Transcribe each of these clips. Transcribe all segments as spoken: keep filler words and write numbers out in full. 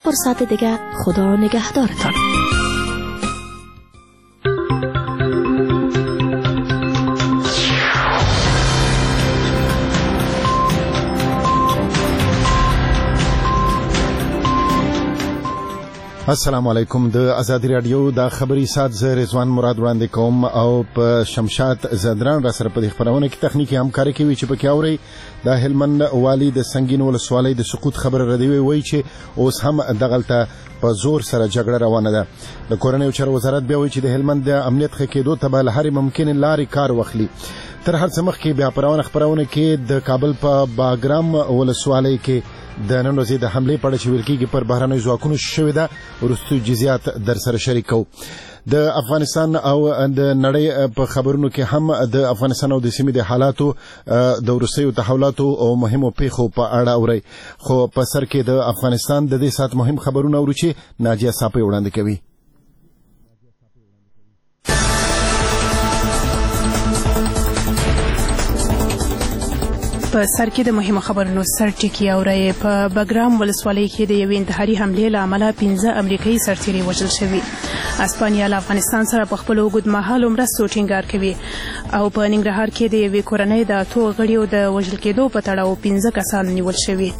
فرصت دیگه خدا نگهدارتان. السلام علیکم. د آزادی رادیو د خبري سات ز رضوان مراد وړاندې کوم او په شمشاد زدران را سره په خبرونه کې تخنیکی همکاري کوي چې پکې اوري د هلمند والی د سنگین ولسوالۍ د سقوط خبر ردوي وایي چې اوس هم دغلطه په زور سره جګړه روانه ده. د کورنیو چارو وزارت بیا وایي چې د هلمند د امنیت ښه کېدو ته به له هرې ممکنې لارې کار واخلي. تر هر څه مخکې بیا پرونه خبرونه کې د کابل په باګرام ولسوالۍ کې د نن ورځې د حمله په اړه چې ویل کېږي پر بهرنۍ ځواکونو شوې ده وروستي جزئیات در سره شریکو. د افغانستان او د نړۍ په خبرونو کې هم د افغانستان او د سیمې د حالاتو د وروستیو تحولاتو او مهمو پیښو په اړه اوري. خو په سر کې د افغانستان د دې سات مهم خبرونه اورو چې ناجیه صافی وړاندې کوي. په سر کې د مهمو خبرونو سرټکی اوري. په بګرام ولسوالۍ کې د یوې انتحاري حملې له امله پنځه امریکایي سرتیري وژل شوي. اسپانیا له افغانستان سره په خپلو اوږدمهالو مرستو ټینګار کوي او په ننګرهار کې د یوې کورنۍ د اتو غړیو د وژل کېدو په تړاو پنځه کسان نیول شوي.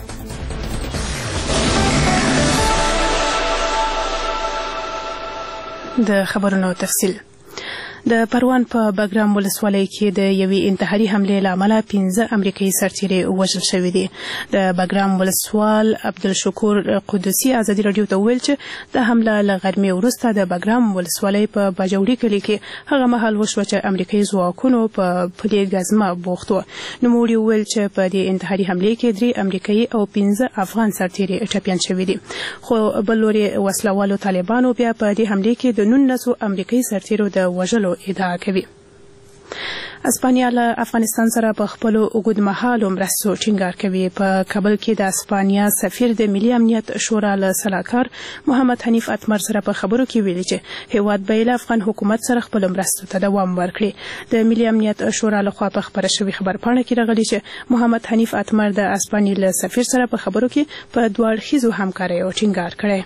د خبرونو تفصیل. د پروان په بګرام ولسوالۍ کې د یوې انتحاري حملې له امله پنځه امریکایي سرتیري وژل شوي دي. د بګرام ولسوال عبدالشکور قدوسي ازادي راډیو ته وویل چې د حمله له غرمې وروسته د بګرام ولسوالۍ په باجوړي کلي کې هغه مهال وشوه چې امریکایي ځواکونو په پلي ګزمه بوخت وو. نوموړي وویل چې په دې انتحاري حملې کې درې امریکایي او پنځه افغان سرتیري ټپیان شوي دي. خو بل لوري وسلوالو طالبانو بیا په دې حملې کې د نولسو امریکایي سرتیرو د وژلو ادعا کوي. اسپانیا له افغانستان سره په خپلو اوږدمهالو مرستو ټینګار کوي. په کابل کې د اسپانیا سفیر د ملي امنیت شورا له سلاکار محمد حنیف اتمر سره په خبرو کې ویلي چې هیواد به له افغان حکومت سره خپل مرستو ته دوام ورکړي. د ملي امنیت شورا لخوا په خبره شوې خبرپاڼه کې راغلي چې محمد حنیف اتمر د اسپانیا له سفیر سره په خبرو کې په دوه اړخیزو همکاریو ټینګار کړی.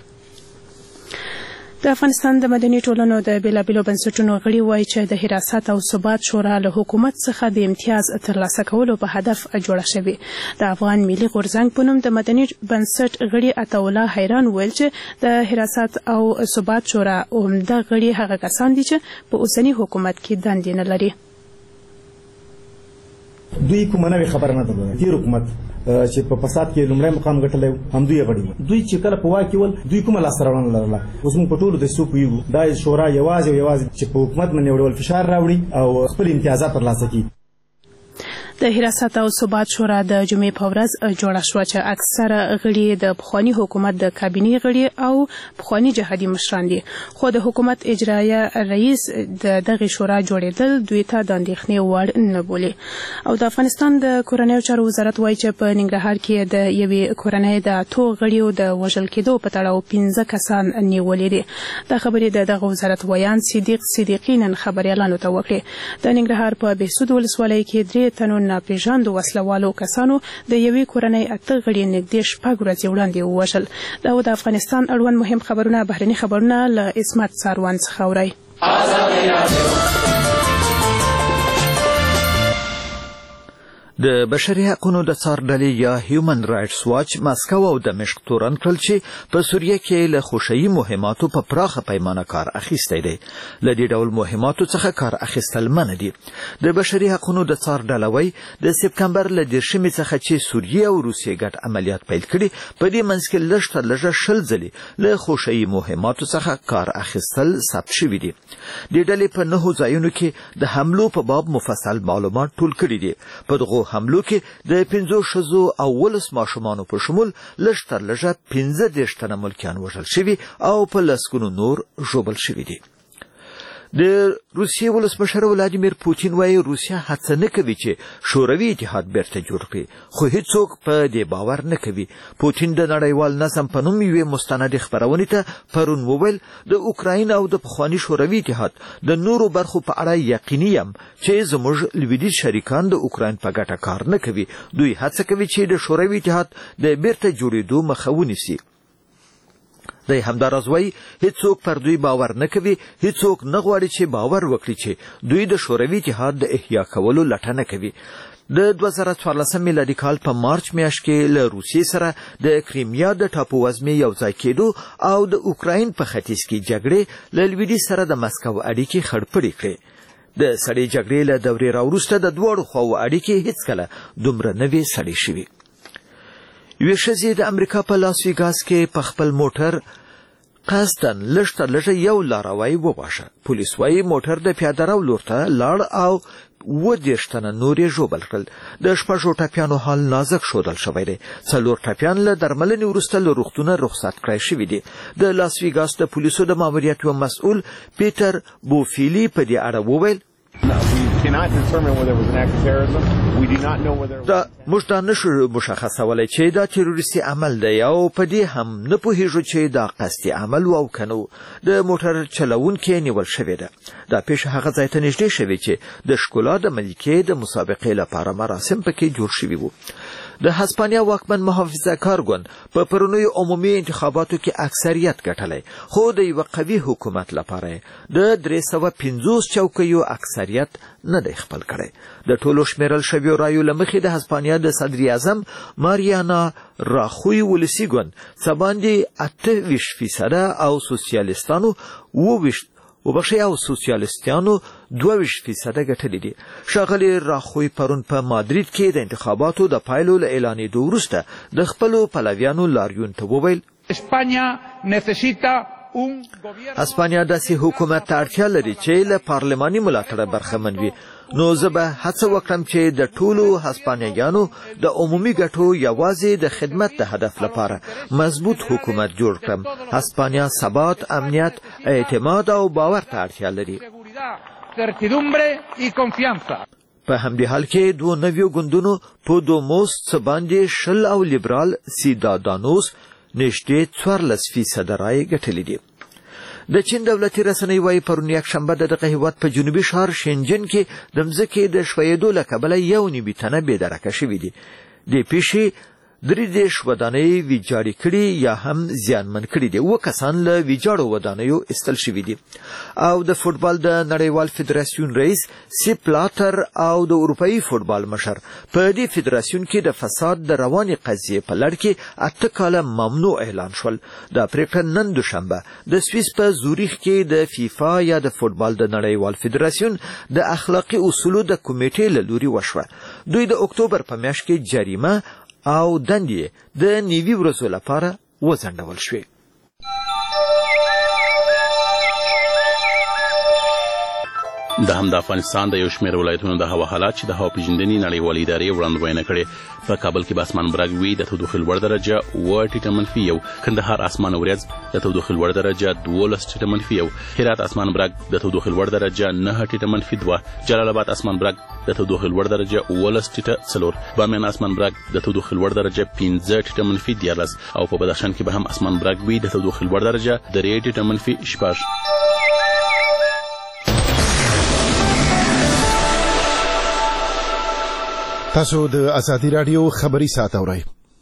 د افغانستان د مدني ټولنو د بیلابیلو بنسټونو غړي وایي چې د حراست او ثبات شورا له حکومت څخه د امتیاز ترلاسه کولو په هدف جوړه شوې. د افغان ملي غورځنګ په نوم د مدني بنسټ غړي عطاالله حیران ویل چې د حراست او ثبات شورا عمده غړي هغه کسان دي چې په اوسني حکومت کې دندې نه لري. دوی کومه نوې خبره نه درلوده. تیر حکومت چې په فساد کې لومړی مقام ګټلی هم دوی غړي وو. دوی چې کله په واک کې ول دوی کومه لاسته راوړنه لرله. اوس موږ په ټولو دسیسو پوهېږو. دا شورا یوازې او یوازې چې په حکومت باندې یو ډول فشار راوړي او خپل امتیازات ترلاسه کړي. د حراست او ثبات شورا د جمعې په ورځ جوړه شوه چې اکثره غړي د پخواني حکومت د کابینې غړي او پخواني جهادي مشران دي. خو د حکومت اجرایه رئیس د دغه شورا جوړېدل دوی ته د اندېښنې وړ نه بولي. او د افغانستان د کورنیو چارو وزارت وایي چې په ننګرهار کې د یوې کورنۍ د اتو غړیو د وژل کېدو په تړاو پنځه کسان نیولي دي. دا خبرې د دغه وزارت ویان صدیق صدیقي نن خبریالانو ته وکړې. د ننګرهار په بهسود ولسوالۍ کې درې تنو ناپېژاندو وسلوالو کسانو د یوې کورنۍ اته غړي نږدې شپږ ورځې وړاندې ووژل. دا و د افغانستان اړوند مهم خبرونه. بهرني خبرونه له عصمت ساروان څخه اورئ. د بشري حقوقو د څار ډلې یا هیومن رائټس واچ مسکو او دمشق تورن کړل چې په سوریه کې له خوشایي مهماتو په پراخه پیمانه کار اخیستی دی. له دې ډول مهماتو څخه کار اخیستل منع دي. د بشري حقوقو د څار ډله وایي د سپتمبر له دېرشمې څخه چې سوریه او روسیې ګډ عملیات پیل کړي په دې منځ کې لږ تر لږه شل ځلې له خوشایي مهماتو څخه کار اخیستل ثبت شوي دي. دې ډلې په نهو ځایونو کې د حملو په باب مفصل معلومات ټول کړي دي. په دغو حملو کې د پنځو ښځو او ولس ماشومانو په شمول لږ تر لږه پنځه دېرش تنه ملکیان وژل شوي او په لسګونو نور ژوبل شوي دي. د روسیې ولسمشر ولادیمیر پوتین وایي روسیا هڅه نه کوي چې شوروي اتحاد بیرته جوړ کړي، خو هیڅوک په دې باور نه کوي. پوتین د نړیوال نظم په نوم یوې مستندې خپرونې ته پرون وویل د اوکراین او د پخواني شوروي اتحاد د نورو برخو په اړه یقیني یم چې زموږ لویدیځ شریکان د اوکراین په ګټه کار نه کوي. دوی هڅه کوي چې د شوروي اتحاد د بیرته جوړېدو مخه ونیسي. دی همداراز وایي هیڅوک پر دوی باور نه کوي، هیڅوک نه غواړي چې باور وکړي چې دوی د شوروي اتحاد د احیا کولو لټه نه کوي. د دوه زره څوارلسم میلادي کال په مارچ میاشت کې له روسیې سره د کریمیا د ټاپو وزمې یو ځای کېدو او د اوکراین په ختیځ کې جګړې له لویدیځ سره د مسکو اړیکې خړپړې کړې. د سړې جګړې له دورې راوروسته د دواړو خواو اړیکې هیڅکله دومره نه وې سړې شوې. یوې ښځې د امریکا په لاس ویګاس کې په خپل موټر قصدن لږ تر لږه یو لاروی وواژه. پولیس وایي موټر د پیاده رو لور ته لاړ او اووه دېرش تنه نور یې ژوبل کړل. د شپږو ټپیانو حال نازک ښودل شوی دی. څلور ټپیان له درملنې وروسته له روغتونه رخصت کړای شوي دي. د لاس ویګاس د پولیسو د ماموریت یو مسؤل پیټر بوفیلی په دې اړه وویل دا موږ دا نشو مشخصولی چې دا تروریستي عمل دی او په دې هم نه پوهیږو چې دا قصدي عمل و او که نه. د موټر چلوونکی نیول شوې ده. دا پیښه هغه ځای ته نږدې شوې چې د ښکلا د ملکې د مسابقې لپاره مراسم پکې جوړ شوي وو. د هسپانیا واکمن محافظه کار ګوند په پرونیو عمومي انتخاباتو کې اکثریت ګټلی، خو د یوه قوي حکومت لپاره د درې سوه پنځوس چوکیو اکثریت نه دی خپل کړی. د ټولو شمیرل شویو رایو له مخې د هسپانیا د صدر اعظم ماریانا راخوی ولسي ګوند څه باندې اته ویشت فیصده او سوسیالیستانو اووه ویشت وبښئ او سوسیالیستانو دوه ویشت فیصده ګټلي دي. ښاغلي راخوی پرون په مادرید کې د انتخاباتو د پایلو له اعلانېدو وروسته د خپلو پلویانو لاریون ته وویل اسپانیا داسې حکومت ته اړتیا لري چې له پارلماني ملاتړه برخمن وي. نو زه به هڅه وکړم چې د ټولو هسپانیایانو د عمومي ګټو یوازې د خدمت د هدف لپاره مضبوط حکومت جوړ کړم. هسپانیا ثبات، امنیت، اعتماد او باور ته اړتیا لري. په همدې حال کې دوه نویو ګوندونو پودوموس څه باندې شل او لیبرال سیدادانوس نږدې څوارلس فیصده رایې ګټلې دي. د چین دولتي رسنۍ وایي پرون یکشنبه د دغه هیواد په جنوبي ښار شینجن کې د مځکې د ښویېدو له کبله یو نیمې تنه بېدرکه شوي دي. دې پیښې درې دېرش ودانۍ ویجاړې کړي یا هم زیانمن کړي دي. اووه کسان له ویجاړو ودانیو ایستل شوي دي. او د فوټبال د نړیوال فدراسیون رئیس سیپ بلاتر او د اروپایي فوټبال مشر په دې فدراسیون کې د فساد د روانې قضیې په لړ کې اته کاله ممنوع اعلان شول. دا پریکړه نن دوشنبه د سویس په زوریخ کې د فیفا یا د فوټبال د نړیوال فدراسیون د اخلاقي اصولو د کمیټې له لوري وشوه. دوی د اکتوبر په میاشت کې جریمه او دندې د نیوي ورځو لپاره وځنډول شوې. د هم د افغانستان د یو شمېر ولایتونو د هوا حالات چې د هوا پیژندنې نړیوالې ادارې وړاندوینه کړې. په کابل کې به اسمان برګ وي، د تودوخې لوړ درجه اووه ټیټه منفي یو، کندهار اسمان وریځ د تودوخې لوړ درجه دولس ټیټه منفي یو، هرات اسمان برګ د تودوخې لوړ درجه نهه ټیټه منفي دوه، جلال آباد اسمان برګ د تودوخې لوړ درجه اوولس ټیټه څلور، بامیان اسمان برګ د تودوخې لوړ درجه پنځه ټیټه منفي دیارلس او په بدخشان کې به هم اسمان برګ وي، د تودوخې لوړ درجه درې ټیټه منفي شپږ. تاسو د ازادي رادیو خبري ساعت اورئ.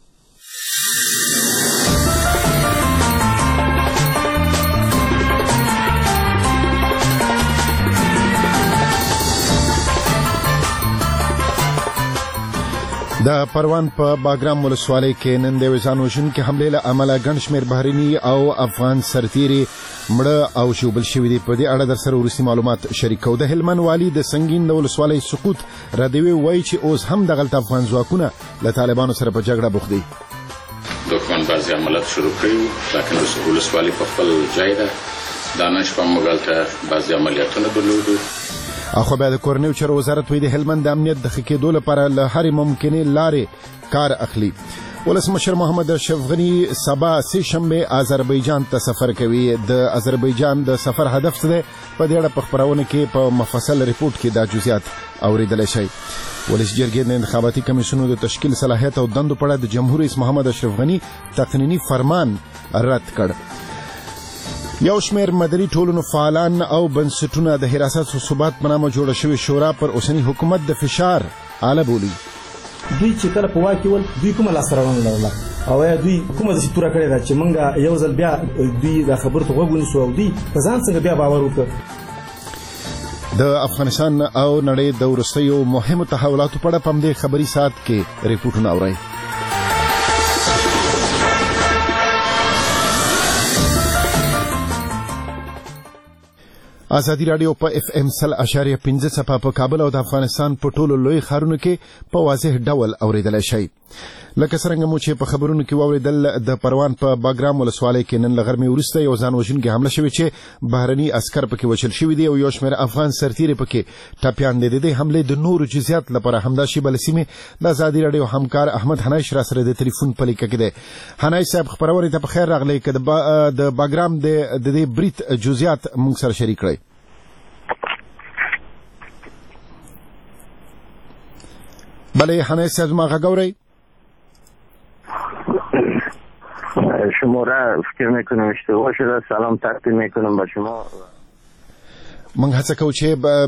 د پروان په باګرام ولسوالۍ کې نن د وزان وژونکي حملې له امله ګڼ شمېر بهرني او افغان سرتیري مړه او ژوبل شوي دي. په دې اړه در سره وروستي معلومات شریکوو. د هلمند والي د سنګین د ولسوالۍ سقوط ردوي وایي چې اوس هم دغلته افغان ځواکونه له طالبانو سره په جګړه بوخت دي. دښمن بعضې عملیات شروع کړي وو، لکن د ولسوالۍ په خپل ځای ده. دا نن شپه موږ هلته بعضې عملیاتونه درلودو. اخو بیا د کورنیو چارو وزارت وایي د هلمند د امنیت د ښه کېدو لپاره له هرې ممکنې لارې کار اخلي. ولسمشر محمد اشرف غني سبا سه شنبه آذربایجان ته سفر کوي. د آذربایجان د سفر هدف څه دی؟ په دې اړه په خبرونه کې په مفصل ریپورت کې دا جزئیات اوریدلی شئ. ولس جرګې د انتخاباتي کمیسیونو د تشکیل صلاحیت او دندو په اړه د جمهور رئیس محمد اشرف غني تقنینی فرمان رد کړ. یو شمېر مدني ټولنو فعالان او بنسټونه د حراست او ثبات په نامه جوړه شوې شورا پر اوسني حکومت د فشار آله بولي. دوی چې کله په واک کې ول دوی کومه لاسته راوړنه لرله؟ او یا دوی کومه د توره کړی دا چې موږ یو ځل بیا دوی د خبرو ته غوږ ونیسو او دوی په ځان څنګه بیا باور وکړي. د افغانستان او نړۍ د وروستیو مهمو تحولاتو په اړه په همدې خبري ساعت کې ریپورټونه اورئ. ازادي رادیو په اف ام سل اشاریه پنځه څپه په کابل او د افغانستان په ټولو لوی ښارونو کې په واضح ډول اوریدلای شئ. لکه څنګه مو چې په خبرونو کې واوریدل د پروان په باګرام ولسوالۍ کې نن له غرمې وروسته یو ځان وژونکې حمله شوې چې بهرني عسکر پکې وژل شوي دي او یو شمېر افغان سرتیري پکې ټپیان دي. د دې حملې د نورو جزئیات لپاره همدا شی بل سیمې د ازادي رادیو همکار احمد حنایش را سره د ټلیفون په لیکه کې دی. حنایش صاحب خبرونه ته په خیر راغلی که د باګرام د دې بریټ جزئیات موږ سره شریک کړئ. بله حنایش صاحب زما غږ اورئ؟ شما را فکر میکنم اشتباه شده. سلام تقدیم میکنم به شما. موږ هڅه کوو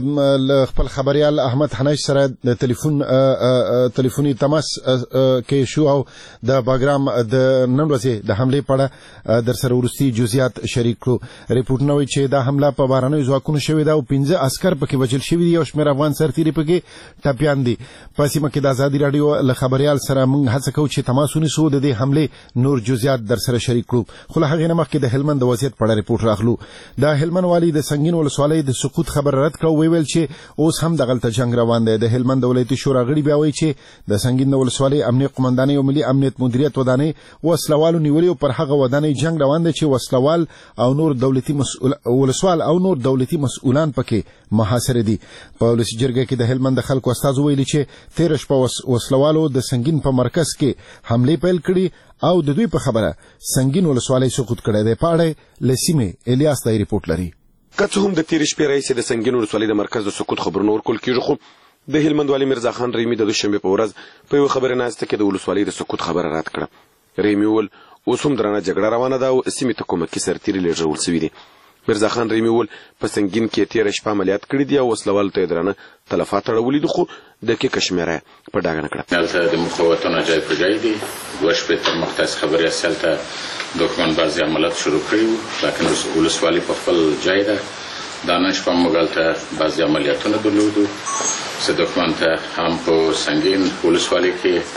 چې خپل خبريال احمد حنایش سره د ټلیفون ټلیفوني تماس کې شو او د باګرام د نن ورځې د حملې په اړه در سره ورستي جزئیات شریک کړو. ریپورټونه وایي چې دا حمله په بهرنیو ځواکونو شوې ده او پنځه عسکر پکې وژل شوي دي او شمېر افغان سرتیري پکې ټپیان دي. په سیمه کې د ازادي رادیو له خبريال سره موږ هڅه کوو چې تماس ونیسو د دې حملې نور جزئیات در سره شریک کړو. خو له هغې نه مخکې د هلمند د وضعیت په اړه ریپورټ راغلو. د هلمند والي د سنګین ولسوالۍ د سقوط خبر رد کړو. ویل چې اوس هم دغلته جنگ روان دی. د هلمند ولایتي شورا غړي بیا وایي چې د سنگین ولسوالۍ امنیت قومندانۍ او ملي امنیت مدیریت ودانۍ وسلوالو نیولې او پر هغه ودانۍ جنگ روان دی چې وسلوال او نور دولتي مسؤل ولسوال او نور دولتي مسؤلان پکې محاصره دي. په ولسي جرګه کې د هلمند خلکو استازو ویلي چې تیر شپه وسلوالو د سنگین په مرکز کې حمله پیل کړي او د دوی په خبره سنگین ولسوالۍ سقوط کړی دی. په اړه لسیمه الیاس دای ریپورټ لري. که څه هم د تیر شپې رئیس د سنگین ولسوالۍ د مرکز د سقوط خبرونه ورکول کیږي، خو د هلمند والي مرزا خان ریمی د دوشنبه په ورځ په یو خبره ناسته کې د ولسوالۍ د سقوط خبره رد کړه. ریمی ول اوس هم درنه جګړه روانه ده او سیمې ته کومکي سرتیري لېږل شوي دي. مرزا خان ریمی ول په سنگین کې تیر شپه عملیات کړي دي او وسلوال ته درنه تلفات اړولې دي، خو دقیقه شمیره په ډاګه نه کړه. دلته د مخاوتونو ځای په ځای دي. دوه شپې تر مختص خبري اصل دښمن بعضي عملیات شروع کړي، لکه ولسوالۍ په خپل ځای ده. دانش په مغل ته بعضي عملیاتونه درلودو چې دښمن ته هم په سنگین ولسوالۍ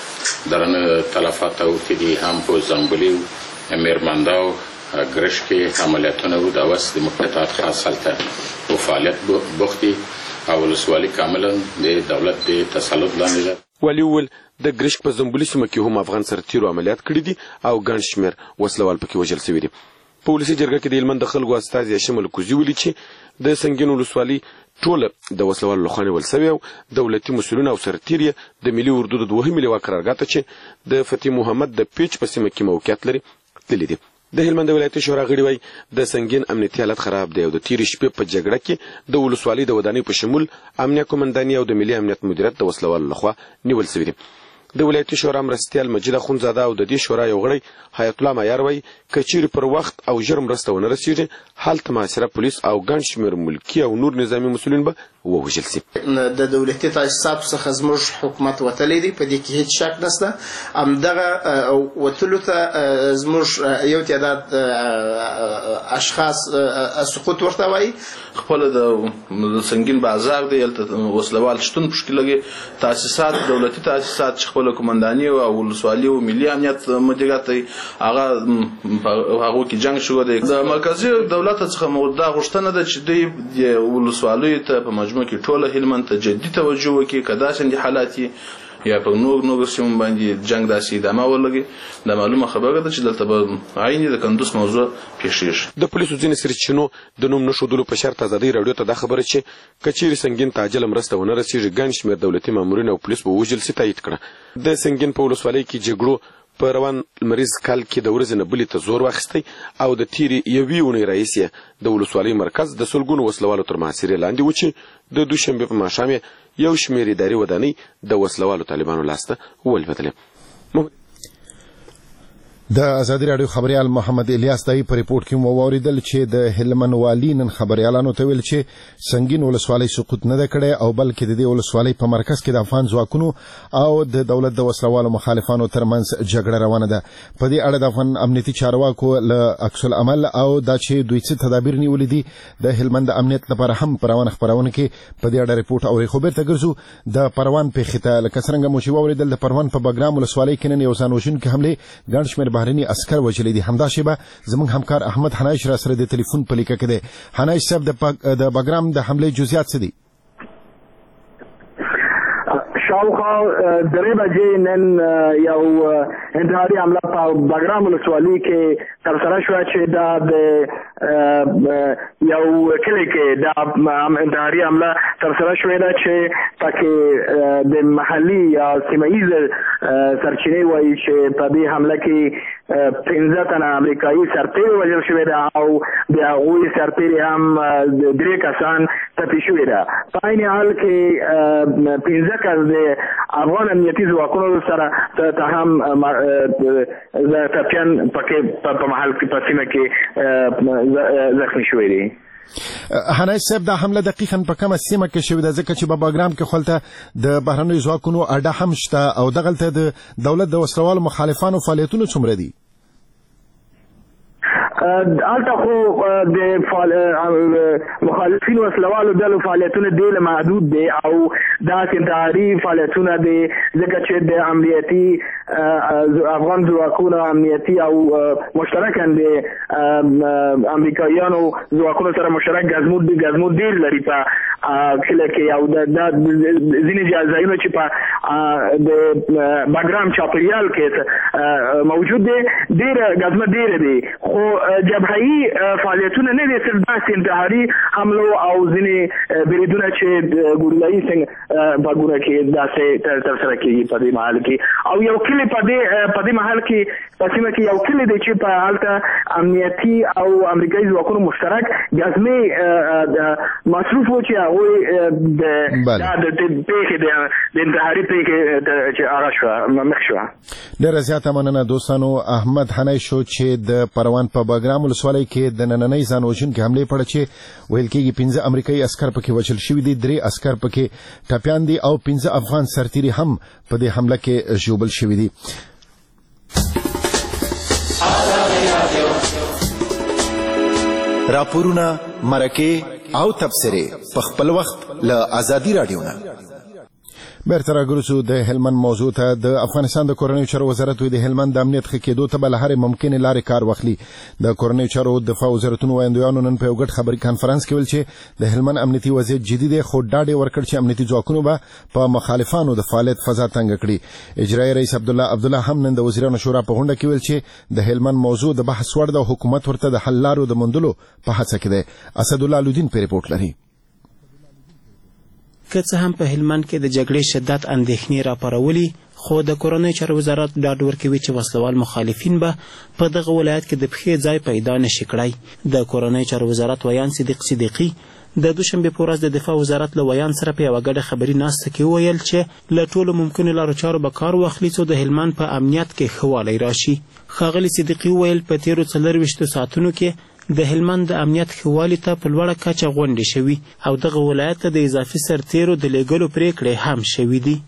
کې درنه تلفات اوښتي دي، هم په زنبلي میرمنداو ګرش کې عملیاتونه و. د اوس د مقتطعات خاص هلته په فعالیت بوختي او ولسوالۍ کاملا د دولت د تسلط لاندې ده. والي وویل د ګرشک په زنبلي سیمه کې هم افغان سرتیرو عملیات کړي دي او ګڼ شمېر وسلوال پکې وژل شوي دي. په ولسي جرګه کې د هلمند د خلکو استازي شمل کوزي ویلي چې د سنگین ولسوالۍ ټوله د وسلوالو لخوا نیول سوي او دولتي مسؤلین او سرتیر یې د ملي اردو د دوهمې لواء قرارګاه ته چې د فتح محمد د پیچ په سیمه کې موقعیت لري تللي دي. د هلمند ولایتي شورا غړي وایي د سنگین امنیتي حالت خراب دی او د تیرې شپې په جګړه کې د ولسوالۍ د ودانۍ په شمول امنیه قومنداني او د ملي امنیت مدیریت د وسلوالو لخوا نیول سوي دي. د ولایتي شورا مرستیال مجید اخونزاده او د دې شورا یو غړی حیات الله معیار وایي که چیرې پر وخت او ژر مرسته ونه رسیږي هلته محاصره پولیس او ګڼ شمېر ملکي او نور نظامي مسؤلین به ووژل شي. د دولتي تاسیساتو څخه زموږ حکومت وتلی دی، په دې کې هیڅ شک نشته. همدغه وتلو ته زموږ یو تعداد اشخاص سقوط ورته وایي. خپل د سنگین بازار دی، هلته وسلوال شتون پشکې لګي تاسیسات دولتي تاسیسات چې خپل قومنداني او ولسوالي او ملي امنیت مدیریت هغه هغه کې جنگ شو دی. د مرکزي دولت څخه موده غوښتنه ده چې دوی ولسوالۍ ته په مجموع کې ټوله هلمند ته جدي توجه وکړي، که داسې حالات یا په نور نور سیمو باندې جنگ داسې ادامه ولګي. دا معلومه خبره ده چې دلته به عین د کندوز موضوع پیښیږي. د پولیسو ځینې سرچینو د نوم نښودلو په شرط ازادي راډیو ته دا خبره چې که چیرې سنگین ته عاجله مرسته ونه رسیږي ګڼ شمېر دولتي مامورین او پولیس به ووژل شي تایید کړه. د سنگین په ولسوالۍ کې جګړو په روان لمریز کال کې د ورځې نه بلې ته زور واخیستی او د تیرې یوې اونۍ راهیسې یې د ولسوالۍ مرکز د سلګونو وسلوالو تر محاصرې لاندې و چې د دوشنبې په ماښام یې یو شمېر اداري ودانۍ د وسلوالو طالبانو لاسته ولوېدلې. د ازادي رادیو خبريال محمد الیاس دای په ریپورت کې مو اوریدل چې د هلمند والي نن خبريالانو ته ویل چې سنگین ولسوالۍ سقوط نه کړي او بلکې د دې ولسوالۍ په مرکز کې د افغان ځواکونو او د دولت د وسلوالو مخالفانو ترمنځ جګړه روانه ده. په دې اړه د افغان امنیتي چارواکو له عکس العمل او د چې دوی څه تدابیر نیولې دي د هلمند امنیت لپاره هم پروان خبرونه کې په دې اړه ریپورت اوري. خو بیرته ګرځو د پروان په خته لکه څنګه مو چې اوریدل د پروان په بګرام ولسوالۍ کې نن یو ځانوژن کې حمله ګڼ شمېر بهرني عسكر وجلې دي. همدا شیبه زموږ همکار احمد حنایش را سره د ټلیفون په لیکه کې دی. حنایش صاحب د بګرام د حمله جزئیات څه دي؟ شاوخوا درې بجې نن یو انتحاري حمله په بګرام ولسوالۍ کې ترسره شوه چې دا د یو کلي کې دا انتحاري حمله ترسره شوې ده چې پکې د محلي یا سیمه ییزې سرچینې وایي چې په دې حمله کې پنځه تنه امریکایي سرتیري وژل شوي ده او د هغوی سرتیري هم درې کسان ټپي شوي ده. په عین حال کې پنځه کس د افغان امنیتي ځواکونو سره ته هم ټپیان پکې په محل کې په سیمه کې زخمي شوي دي. حنایش صاحب دا حمله دقیقاً په کومه سیمه کې شوې ده ځکه چې په بګرام کې خلته د بهرنیو ځواکونو اډه هم شته او دغلته د دولت د وسلوالو مخالفانو فعالیتونه څومره دي؟ البته خو د مخالفین وسلوالو ډلو فعالیتونه ډېر محدود دي او دا انتحاري فعالیتونه دي ځکه چې د امنیتي افغان ځواکونو امنیتي او مشترکاً د امریکایانو ځواکونو سره مشترک ګزمود ګزمود ډېر لري په کله کې او د ځینې ځایونه چې په د بګرام چاپیریال کې موجود دي ډېر ګزمه ډېر دي خو جبههي فعالیتونه نه دي صرف داسې انتحاري حملو او ځینې بریدونه چې ګوریلایي څنګه باغونه کې داسې ترسره کېږي په دې محل کې او یو کلی په دې په دې محل کې په سیمه کې یو کلی دی چې په هلته امنیتي او امریکایي ځواکونو مشترک ګزمې مصروف و چې هغوی د پیښې د انتحاري پیښې چې هغه شوه مخ شوه. ډېره زیاته مننه دوستانو. احمد حنایش شو چې د پروان په بګرام ولسوالۍ کې د نننۍ ځانوژونکې حملې په اړه چې ویل کېږي پنځه امریکایي عسکر پکې وژل شوي دي، درې عسکر پکې ټپیان دي او پنځه افغان سرتیري هم په دې حمله کې ژوبل شوي دي. راپورونه، مرکې او تبصرې په خپل وخت له ازادي رادیو نه. بیرته راګرځو د هلمند موضوع ته. د افغانستان د کورنیو چارو وزارت د هلمند د امنیت ښه کېدو ته به له هرې ممکنې لارې کار واخلي. د کورنیو چارو دفاع وزارتونو ویاندویانو نن په یو ګډ خبري کانفرنس کې ویل چې د هلمند امنیتي وضعیت جدي دی خو ډاډ یې ورکړ چې امنیتي ځواکونو به په مخالفانو د فعالیت فضا تنګه کړي. اجرایي رئیس عبدالله عبدالله هم نن د وزیرانو شورا په غونډه کې ویل چې د هلمند موضوع د بحث وړ ده او حکومت ورته د حل لارو د موندلو په هڅه کې دی. اسدالله لودین په ریپورټ لري. که څه هم په هلمند کې د جګړې شدت اندېښنې راپارولي خو د کورنیو چارو وزارت ډاډ ورکوي چې وسلوال مخالفین به په دغه ولایت کې د پښې ځای پیدا نشي کړی. د کورنیو چارو وزارت ویان صدیق صدیقي د دوشنبې په ورځ د دفاع وزارت له ویان سره په یوه ګډه خبري ناسته کې وویل چې له ټولو ممکنو لارو چارو به کار واخلي څو د هلمند په امنیت کې ښه والی راشي. ښاغلي صدیقي وویل په تېرو څلرویشتو ساعتونو کې د هلمند د امنیت ښه والي ته په لوړه کچه غونډې شوي او دغه ولایت ته د اضافي سرتیرو د لیږلو پرېکړې هم شوي دي.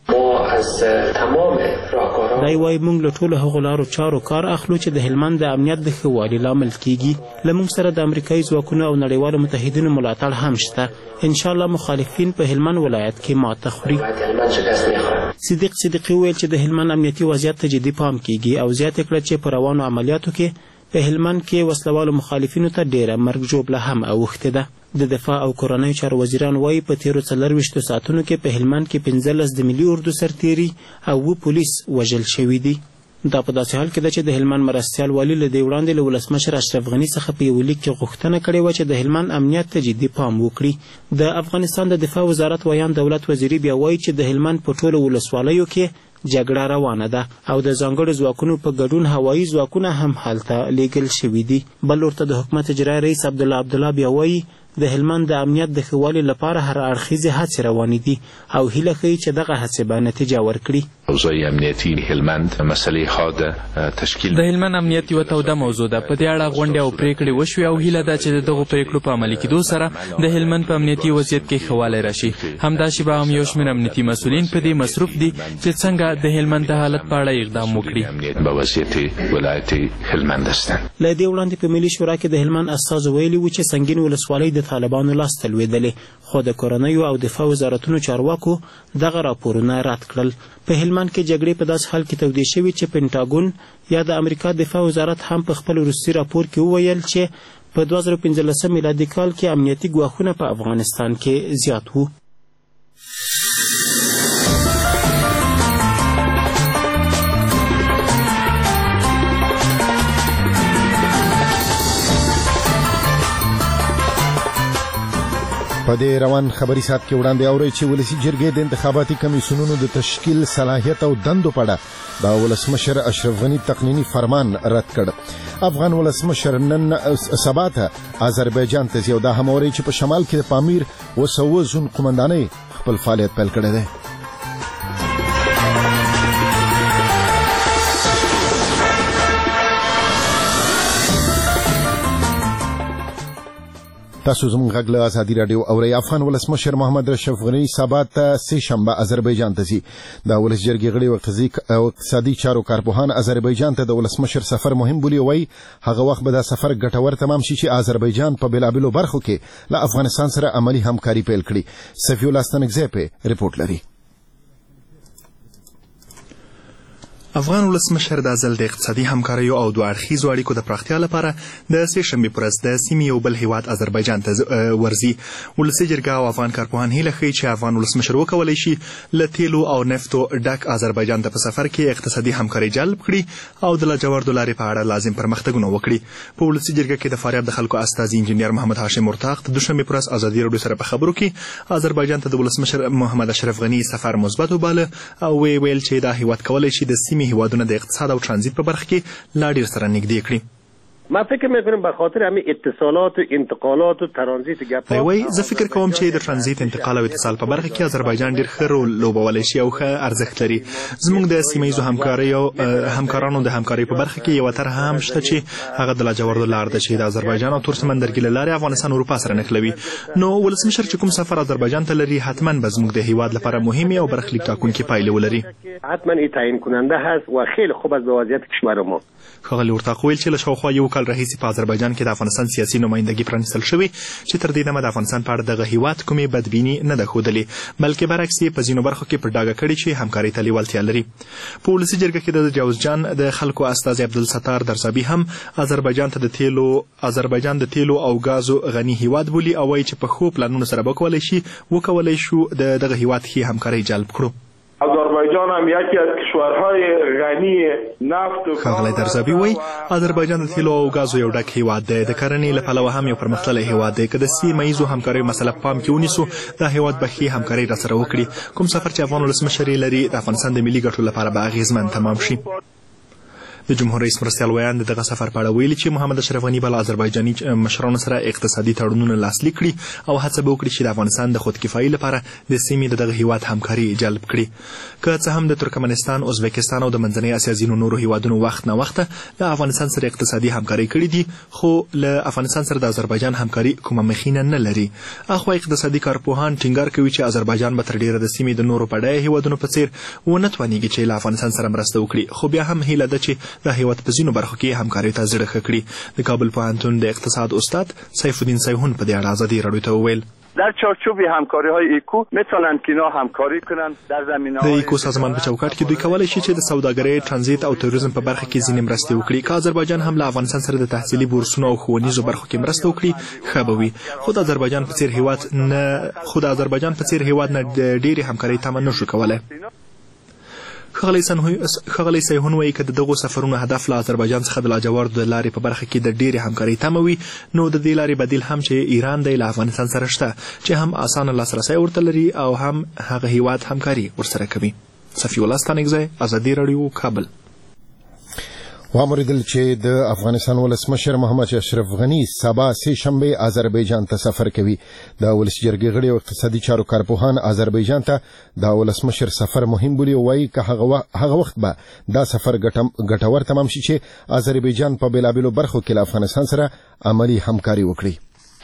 دی وایي موږ له ټولو هغو لارو چارو کار اخلو چې د هلمند د امنیت د ښه والي لامل کیږي. له موږ سره د امریکایي ځواکونو او نړیوالو متحدینو ملاتړ هم شته. انشاءالله مخالفین په هلمند ولایت کې ماته خوري. صدیق صدیقي وویل چې د هلمند امنیتي وضعیت ته جدي پام کیږي او زیاته کړه چې په روانو عملیاتو کې په هلمند کې وسلوالو مخالفینو ته ډیره مرګ ژوبله هم اوښتې ده. د دفاع او کورنیو چارو وزیران وایي په تېرو څلرویشتو ساعتونو کې په هلمند کې پنځلس د ملي اردو سرتیري او اووه پولیس وژل شوي دي. دا په داسې حال کې ده چې د هلمند مرستیال والي له دې وړاندې له ولسمشر اشرف غني څخه په یوه لیک کې غوښتنه کړې وه چې د هلمند امنیت ته جدي پام وکړي. د افغانستان د دفاع وزارت ویان دولت وزیري بیا وایي چې د هلمند په ټولو ولسوالیو کې جګړه روانه ده او د ځانګړو ځواکونو په ګډون هوایي ځواکونه هم هلته لیږل شوي دي. بل ورته د حکومت اجرایي رئیس عبدالله عبدالله بیا وایي د هلمند د امنیت د ښه والي لپاره هر اړخیزې هڅې روانې دي او هیله ښیي چې دغه هڅې به نتیجه ورکړي. اوضاع امنیتي هلمند مسلې ښه د تشکیل د هلمند امنیت یوه توده موضوع ده. په دې اړه غونډې او پریکړې وشوې او هیله ده چې د دغو پریکړو په عملي کېدو سره د هلمند په امنیتي وضعیت کې ښه والی راشي. همداسې به هم یو شمېر امنیتي مسؤلین په دې مصروف دي چې څنګه د هلمند د حالت په اړه اقدام وکړي. به وضعیت ولایت هلمند هستند. له دې وړاندې په ملي شورا کې د هلمند استازو ویلي وو چې سنګین ولسوالۍ د طالبانو لاسته لوېدلې، خو د کورنیو او دفاع وزارتونو چارواکو دغه راپورونه رد کړل. په هلمند کې جګړې په داسې حال کې تودې شوې چې پینټاګون یا د امریکا دفاع وزارت هم په خپل وروستي راپور کې وویل چې په دوه زره پنځلسم میلادي کال کې امنیتي ګواښونه په افغانستان کې زیات وو. په دې روان خبري سات کې وړاندې اوري چې ولسی جرګې د انتخاباتي کمیسیونونو د تشکیل صلاحیت او دندو په اړه د ولسمشر اشرف غنی تقنینی فرمان رد کړ. افغان ولسمشر نن سبا ته آذربایجان ته ځي او دا هم اوري چې په شمال کې د پامیر وسوه زون قومندانۍ خپل فعالیت پیل کړی دی. تاسو زموږ غږ له ازادي راډیو اورئ. افغان ولسمشر محمد اشرف غنی سبا ته سه شنبه آذربایجان ته ځي. د ولس جرګې غړي او اقتصادي چارو کارپوهان آذربایجان ته د ولسمشر سفر مهم بولي او وایي هغه وخت به دا سفر ګټور تمام شي چې آذربایجان په بېلابېلو برخو کې له افغانستان سره عملي همکاري پیل کړي. صفي الله ستنګزی په رپورټ لري. افغان ولسمشر د ځل د اقتصادي همکاریو او دوه اړخیزو اړیکو د پراختیا لپاره د سه شنبې پر ورځ د سیمې یو بل هیواد آذربایجان ته ورځي. ولسي جرګه او افغان کارپوهان هیله ښیي چې افغان ولسمشر وکولی شي له تیلو او نفتو ډک آذربایجان ته په سفر کې اقتصادي همکاري جلب کړي او د لاجوردو لارې په اړه لازم پرمختګونه وکړي. په ولسي جرګه کې د فاریاب د خلکو استازي انجینیر محمد هاشم مرتاق د دوشنبې پر ورځ ازادي راډیو سره په خبرو کې آذربایجان ته د ولسمشر محمد اشرف غنی سفر مثبت وباله او ویل چې دا هیواد کولی شي د سیمې هیوادونه د اقتصاد او ترانزیت په برخه کې لا ډیر سره نږدې کړي. ما فکر میکنم به خاطر همین اتصالات و انتقالات و ترانزیت گپ وای زه فکر کوم چې د ترانزیت انتقال او اتصال په برخه کې آذربایجان ډیر ښه رول لوبولی شي او ښه ارزښت لري. زموږ د سیمه ییزو همکارۍ او همکارانو د همکارۍ په برخه کې یو طرح هم شته چې هغه د لاجوردو لار ده چې د آذربایجان او تور سمندرګي له لارې افغانستان اروپا سره نښلوي. نو ولسمشر چې کوم سفر آذربایجان ته لري حتما به زموږ د هیواد لپاره مهمه او برخلیک ټاکونکې پایلې ولري. حتما این تعیین کننده هست و خیلی خوب است به وضعیت کشور ما. ښاغلي ورتاق ویل چې له شاوخوا یو کال راهیسې په آذربایجان کې د افغانستان سیاسي نمایندګي پرانیستل شوې چې تر دې دمه د افغانستان په اړه دغه هیواد کومې بدبیني نه ده ښودلې بلکې برعکس یې په ځینو برخو کې په ډاګه کړې چې همکارۍ ته لیوالتیا لري. په ولسي جرګه کې د جوزجان د خلکو استازي عبدالستار درزابي هم آذربایجان ته د تیلو آذربایجان د تیلو او غازو غني هیواد بولي او وایي چې په ښو پلانونو سره به کولی شي وکولی شو د دغه هیواد ښې همکارۍ جلب کړو. آذربایجان هم یکی از کشورهای غنی نفت و ښاغلی درزابي وایي آذربایجان د تیلو او غازو یو ډک هیواد دی. د کرنې له پلوه هم یو پرمختللی هیواد دی. که د سیمه ییزو همکاریو مسله په پام کې ونیسو دا هیواد به ښې همکارۍ راسره وکړي. کوم سفر چې افغان ولسمشر یې لري د افغانستان د ملي ګټو لپاره به اغېزمن تمام شي. د جمهور رئیس مرستیال ویان د دغه سفر په اړه ویلي چې محمد اشرف غني به له آذربایجاني مشرانو سره اقتصادي تړونونه لاسلیک کړي او هڅه به وکړي چې د افغانستان د خودکفایي لپاره د سیمې د دغه هیواد همکاري جلب کړي. که څه هم د ترکمنستان، ازبکستان او د منځنۍ اسیا ځینو نورو هیوادونو وخت نه وخته له افغانستان سره اقتصادي همکاري کړې دي خو له افغانستان سره د آذربایجان همکاري کومه مخینه نه لري. اخوا اقتصادي کارپوهان ټینګار کوي چې آذربایجان به تر ډیره د سیمې د نورو بډایه هیوادونو په څیر ونه توانیږي چې له افغانستان سره مرسته وکړي خو بیا هم هیله ده چې د هیواد په ځینو برخو کې همکارۍ ته زړه ښه کړي. د کابل پوهنتون د اقتصاد استاد سیف الدین سیهون په دې اړه ازادي راډیو ته وویل در چارچوب همکاری‌های ایکو میتونن که اینا همکاری کنن در زمینه‌های د ایکو سازمان په چوکاټ کې دوی کولی شي چې د سوداګرۍ، ترانزیت او توریزم په برخه کې ځینې مرستې وکړي. که آذربایجان هم له افغانستان سره د تحصیلي بورسونو او ښوونیزو برخو کې مرسته وکړي ښه به وي. خو د آذربایجان په څیر هیواد نه خو د آذربایجان په څیر هیواد نه ډېرې همکارۍ تمه نه شو کولی. ښاغلی سیهون وایي که د دغو سفرونو هدف له آذربایجان څخه د لاجوردو د لارې په برخه کې د ډېرې همکارۍ تمه وي نو د دې لارې بدیل هم چې ایران دی له افغانستان سره شته چې هم اسانه لاسرسی ورته لري او هم هغه هیواد همکاري ورسره کوي. صفي الله ستانکزی، ازادي راډیو، کابل. وامریدل چې د افغانستان ولسمشر محمد اشرف غنی سبا سه شنبه آذربایجان ته سفر کوي. د ولس جرګې غړي او اقتصادي چارو کارپوهان آذربایجان ته د ولسمشر سفر مهم بولي او وايي که هغه وخت به دا سفر ګټور تمام شي چې آذربایجان په بېلابېلو برخو کې له افغانستان سره عملی همکاري وکړي.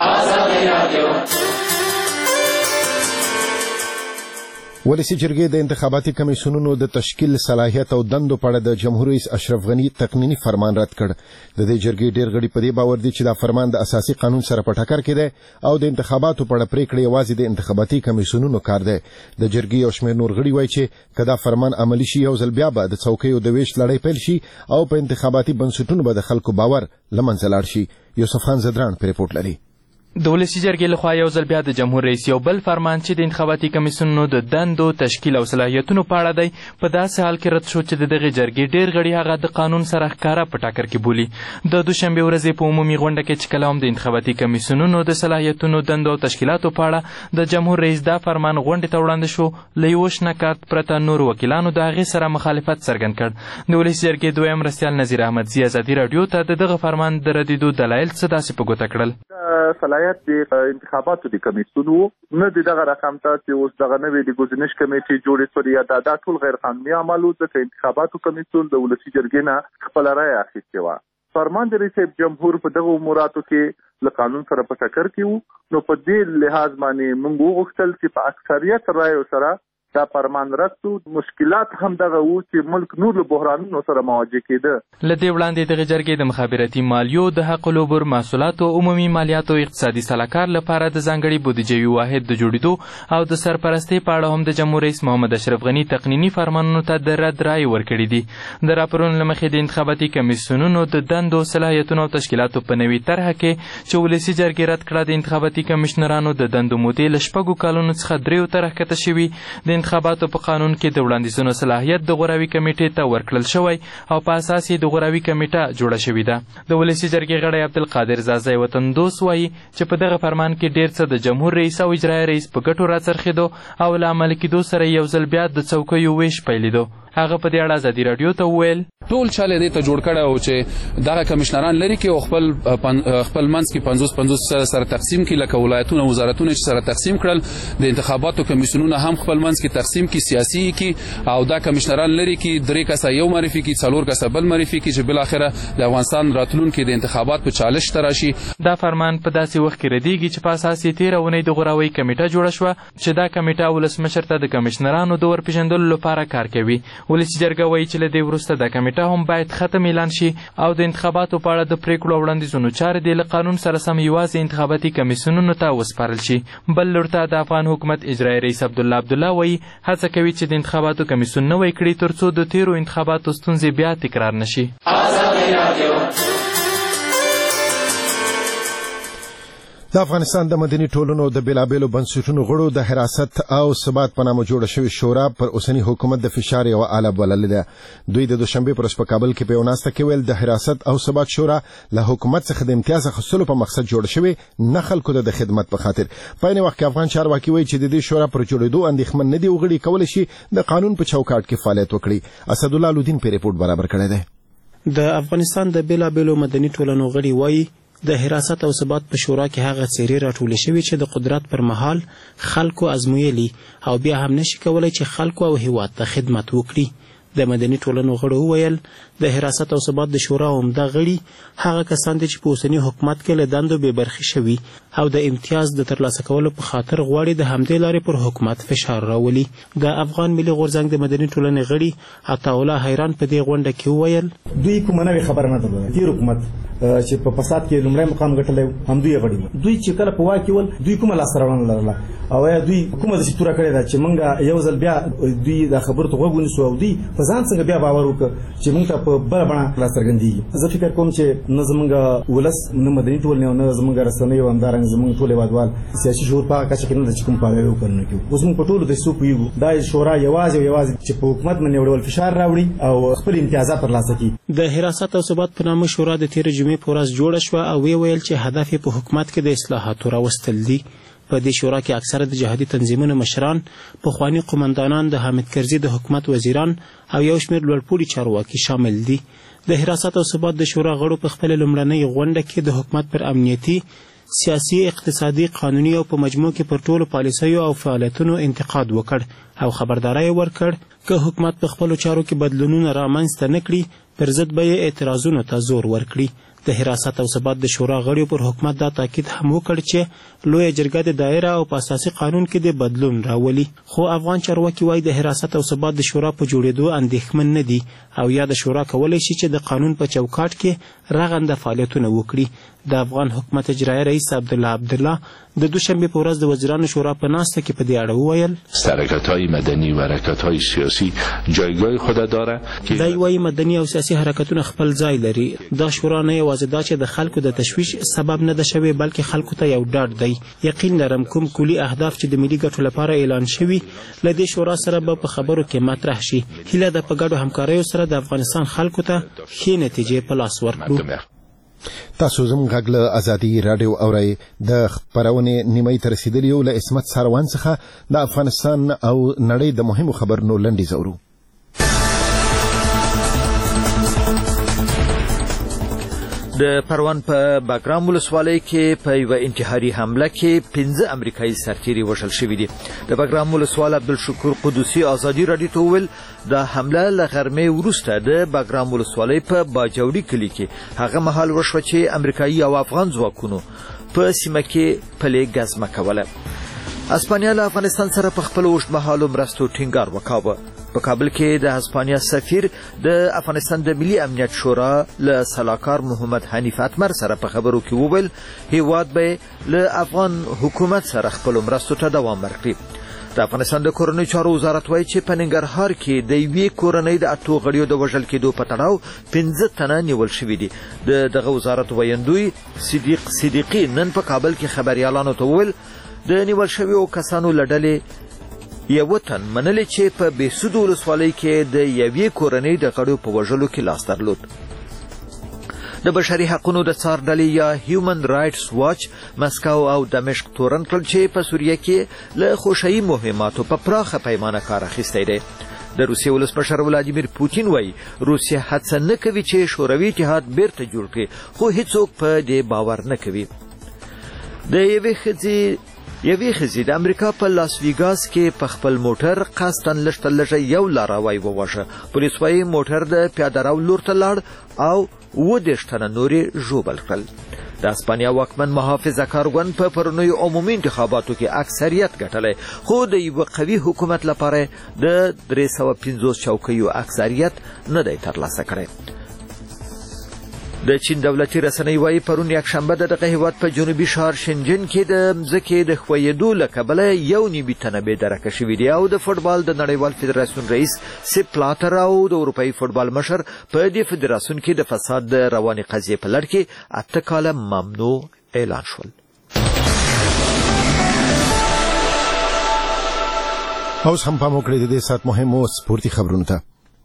ولسی جرګې د انتخاباتي کمیسیونونو د تشکیل صلاحیت او دندو په اړه د جمهور رئیس اشرف غنی تقنینی فرمان رد کړ. د دې جرګې ډېر غړي په دې باور دي چې دا فرمان د اساسي قانون سره په ټکر کې دی او د انتخاباتو په اړه پریکړې یوازې د انتخاباتي کمیسیونونو کار دی. د جرګې یو شمېر نور غړي وایي چې که دا فرمان عملي شي یو ځل بیا به د څوکیو د ویش لړۍ پیل شي او په انتخاباتي بنسټونو به د خلکو باور له منځه لاړ شي. یوسف خان زدران په ریپورت لري. د ولسی جرګې لخوا یو ځل بیا د جمهور رئیس یو بل فرمان چې د انتخاباتي کمیسیونونو د دندو تشکیل او صلاحیتونو په اړه دی په داسې حال کې رد شو چې د دغې جرګې ډېر غړي هغه د قانون سره ښکاره په ټاکر کې بولي. د دوشنبې ورځې په عمومي غونډه کې چې کله هم د انتخاباتي کمیسیونونو د صلاحیتونو دندو او تشکیلاتو په اړه د جمهور رئیس دا فرمان غونډې ته وړاندې شو، له یوه شنه کارت پرته نورو وکیلانو د هغې سره مخالفت څرګند کړ. د ولسی جرګې دویم مرستیال نظیر احمدزي ازادي راډیو ته د دغه فرمان د ردېدو دلایل څه داسې په ګوته کړل. صلاحیت د انتخاباتو د کمیسیون وو نه د دغه رقم ته چې اوس دغه نوې د ګزینش کمیټې جوړې شوې یا دا, دا ټول غیر قانوني عمل و ځکه انتخاباتو کمیسیون د ولسی جرګې نه خپله رایه اخیستې وه. فرمان د رئیس جمهور په دغه اموراتو کې له قانون سره په ټکر کې وو، نو په دې لحاظ باندې موږ وغوښتل چې په اکثریت رایو سره دا فرمان رد شو. مشکلات هم دغه وو چې ملک نور له بحرانونو سره مواجه کېده. له دې وړاندې دغه جرګې د مخابراتي مالیو، د حق العبور محصولاتو، عمومي مالیاتو او اقتصادي سلاکار لپاره د ځانګړي بودیجوي واحد د جوړېدو او د سرپرستۍ په اړه هم د جمهور رئیس محمد اشرف غني تقنیني فرمانونو ته د رد رایې ورکړې دي. د راپورونو له مخې د انتخاباتي کمیسیونونو د دندو، صلاحیتونو او تشکیلاتو په نوي طرحه کې چې ولسي جرګې رد کړه، د انتخاباتي کمیشنرانو د دندو مودې له شپږو کلونو څخه دریو ته راښکته شوي. د انتخاباتو په قانون کې د وړاندیزونو صلاحیت د غوراوي کمیټې ته ورکړل شوی او په اساس یې د غوراوي کمیټه جوړه شوې ده. د ولسي جرګې غړی عبدالقادر زازی وطن دوست وایي چې په دغه فرمان کې ډېر څه د جمهور رئیس او اجرایي رئیس په ګټو راڅرخېدو او له عملي کېدو سره یو ځل بیا د څوکیو ویش پیلېدو. هغه په دې اړه ازادي راډیو ته وویل ټول چاله دې ته جوړ کړه او چې دغه کمشنران لري کې خپل خپل منځ کې پنځوس پنځوس سره تقسیم کړي، لکه ولایتونه او وزارتونه چې سره تقسیم کړل. د انتخاباتو کمیسیونونه هم خپل منځ کې تقسیم کړي سیاسي کې او دا کمشنران لري کې درې کسه یو معرفي کړي، څلور کسه بل معرفي کړي چې بل اخره د افغانستان راتلونکي د انتخابات په چالش ته راشي. دا فرمان په داسې وخت کې ردیږي چې په اساس یې تېره اونۍ د غوراوۍ کمیټه جوړه شوه چې دا کمیټه ولسمشر ته د کمشنرانو د ورپېژندلو لپاره کار کوي. ولسي جرګه وایي چې له دې وروسته دا کمیټه هم باید ختم اعلان شي او د انتخاباتو په اړه د پریکړو او وړاندیزونو چارې دې له قانون سره سم یوازې انتخاباتي کمیسیونونو ته وسپارل شي. بل لور ته د افغان حکومت اجرایي رئیس عبدالله عبدالله وایي هڅه کوي چې د انتخاباتو کمیسیون نوی کړي تر څو د تیرو انتخاباتو ستونزې بیا تکرار نشي. د افغانستان د مدني ټولنو د بېلابېلو بنسټونو غړو د حراست او ثبات په نامه جوړه شوې شورا پر اوسني حکومت د فشار یوه آله بللې ده. دوی د دوشنبې په ورځ په کابل کې په یوه ناسته کې ویل د حراست او ثبات شورا له حکومت څخه د امتیاز اخیستلو په مقصد جوړه شوې، نه خلکو ته د خدمت په خاطر. په عین وخت کې افغان چارواکي وایي چې د دې شورا پر جوړېدو اندېښمن نه دي او غړي کولی شي د قانون په چوکاټ کې فعالیت وکړي. اسدالله لودین په ریپورت برابر کړی دی. د افغانستان د بېلابېلو مدني ټولنو غړي وایي د حراست او ثبات په شورا کې هغه څیرې راټولې شوي چې د قدرت پر مهال خلکو ازمویلي او بیا هم نشي کولی چې خلکو او هیواد ته خدمت وکړي. د مدني ټولنو غړو وویل د حراست او ثبات د شورا عمده غړي هغه کسان دي چې په اوسني حکومت کې له دندو بې برخې شوي او د امتیاز د ترلاسه کولو په خاطر غواړي د همدې لارې پر حکومت فشار راولي. د افغان ملي غورځنګ د مدني ټولنې غړي عطاالله حیران په دې غونډه کې وویل دوی کومه نوې خبره نه درلوده. تېر حکومت چې په فساد کې لومړی مقام ګټلی هم دوی غړي وو. دوی چې کله په واک کې ول دوی کومه لاسته راوړنه لرله او یا دوی کومه داسې توره کړې ده چې موږ یو ځل بیا دوی دا خبرو ته غوږ ونیسو او دوی په ځان څنګه بیا باور وکړه چې موږ ته په بله بڼه راڅرګندېږي. زه فکر کوم چې نه زموږ ولس نه مدني ټولنې او نه زموږ رسنۍ او همدارنګه زموږ ټول هېوادوال سیاسي شعور په هغه کچه کې نه ده چې کوم فعالیت وکړو نه کوو. اوس موږ په ټولو دسیسو پوهېږو. دا شورا یوازې او یوازې چې په حکومت باندې یو ډول فشار راوړي او خپل امتیازات ترلاسه کړي. د حراست او ثبات په نامه شورا د تېرې جمعې په ورځ جوړه شوه او ویې ویل چې هدف یې په حکومت کې د اصلاحاتو راوستل دي. په دې شورا کې اکثره د جهادي تنظیمونو مشران، پخواني قومندانان، د حامد کرزي د حکومت وزیران او یو شمېر لوړپوړي چارواکي شامل دي. د حراست او ثبات د شورا غړو په خپله لومړنۍ غونډه کې د حکومت پر امنیتي، سیاسي، اقتصادي، قانوني او په مجموع کې پر ټولو پالیسیو او فعالیتونو انتقاد وکړ او خبرداری ورکړ که حکومت په خپلو چارو کې بدلونونه رامنځته نه کړي پر ضد به یې اعتراضونو ته زور ورکړي. د حراست او ثبات د شورا غړو پر حکومت دا تاکید هم وکړ چې لویه جرګه د دایره او په اساسي قانون کې د بدلون راولي. خو افغان چارواکي وایي د حراست او ثبات د شورا په جوړېدو اندېښمن نه دي او یا د شورا کولی شي چې د قانون په چوکاټ کې رغنده فعالیتونه وکړي. د افغان حکومت اجرایي رئیس عبدالله عبدالله د دوشنبې په ورځ د وزیرانو شورا په ناسته کې په دې اړه وویل حرکت‌های مدنی و حرکت‌های سیاسی جایگاه خود داره. دی وایي مدني او سیاسي حرکتونه خپل ځای لري. دا شورا نه یوازې دا چې د خلکو د تشویش سبب نه ده شوې بلکې خلکو ته یو ډاډ دی. یقین لرم کوم کلي اهداف چې د ملي ګټو لپاره اعلان شوي له دې شورا سره به په خبرو کې مطرح شي. هیله ده په ګډو همکاریو سره د افغانستان خلکو ته ښې نتیجې په لاس ورکړو. تاسو زموږ غږ له ازادي راډیو اورئ. د خپرونې نیمایي ته رسېدلي یو له عصمت ساروان څخه د افغانستان او نړۍ د مهمو خبرونو لنډیز اورو. د پروان په باګرام ولسوالۍ کې په یوه انتحاري حمله کې پنځه امریکایي سرتیري وژل شوي دي. د باګرام ولسوال عبدالشکور قدوسي ازادي راډیو ته وویل د حمله له غرمې وروسته د باګرام ولسوالۍ په باجوړي کلي کې هغه مهال وشوه چې امریکایي او افغان ځواکونو په سیمه کې پلې ګزمه کوله. اسپانیا له افغانستان سره په خپلو اوږدمهالو مرستو ټینګار وکاوه. په کابل کې د اسپانیا سفیر د افغانستان د ملي امنیت شورا له سلاکار محمد حنیف اتمر سره په خبرو کې وویل هیواد به له افغان حکومت سره خپلو مرستو ته دوام ورکړي. د افغانستان د کورنیو چارو وزارت وایي چې په ننګرهار کې د یوې کورنۍ د اتو غړیو د وژل کېدو په تړاو پنځه تنه نیول شوي دي. د دغه وزارت ویندوی صدیق صدیقي نن په کابل کې خبریالانو ته وویل د نیول شویو کسانو له ډلې یو تن منلې چې په بېسودو ولسوالۍ کې د یوې کورنۍ د غړیو په وژلو کې لاس درلود. د بشري حقونو د څار ډلې یا هیومن رایټس واچ مسکو او دمشق تورن کړل چې په سوریه کې له خوشایي مهماتو په پراخه پیمانه کار اخیستی دی. د روسیې ولسمشر ولادیمیر پوتین وایي روسیه هڅه نه کوي چې شوروي اتحاد بیرته جوړ کړي خو هیڅوک په دې باور نه کوي. د یوې ښځې یوې ښځې د امریکا په لاس ویګاس کې په خپل موټر قصداً لږ تر لږه یو لاروی وواژه. پولیس وایي موټر د پیاده رو لور ته لاړ او اووه دېرش تنه نور یې ژوبل کړل. د اسپانیا واکمن محافظه کار ګوند په پرونیو عمومي انتخاباتو کې اکثریت ګټلی خو د یوه قوي حکومت لپاره د درې سوه پنځوس چوکیو اکثریت نه دی ترلاسه کړی. د چین دولتي رسنۍ وایي پرون یکشنبه د دغه هیواد په جنوبي ښار شنجن کې د مځکې د ښویېدو له کبله یو نیمې تنه بېدرکه شوي دي او د فوټبال د نړیوال فدراسیون رئیس سیپ بلاتر او د اروپایي فوټبال مشر په دې فدراسیون کې د فساد د روانې قضیې په لړ کې اته کاله ممنوع اعلان شول. اوس هم پام وکړئ د دې ساعت مهمو سپورتي خبرونو ته.